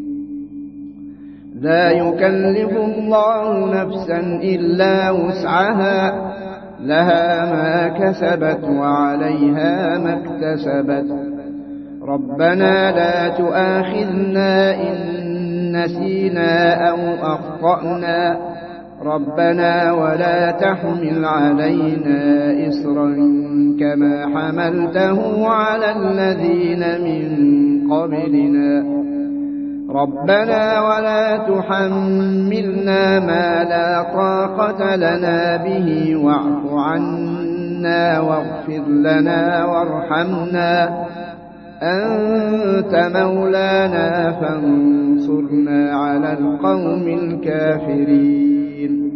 لا يكلف الله نفسا إلا وسعها لها ما كسبت وعليها ما اكتسبت ربنا لا تؤاخذنا إن نسينا أو أخطأنا ربنا ولا تحمل علينا إصرا كما حملته على الذين من قبلنا ربنا ولا تحملنا ما لا طاقة لنا به واعف عنا واغفر لنا وارحمنا أنت مولانا فانصرنا على القوم الكافرين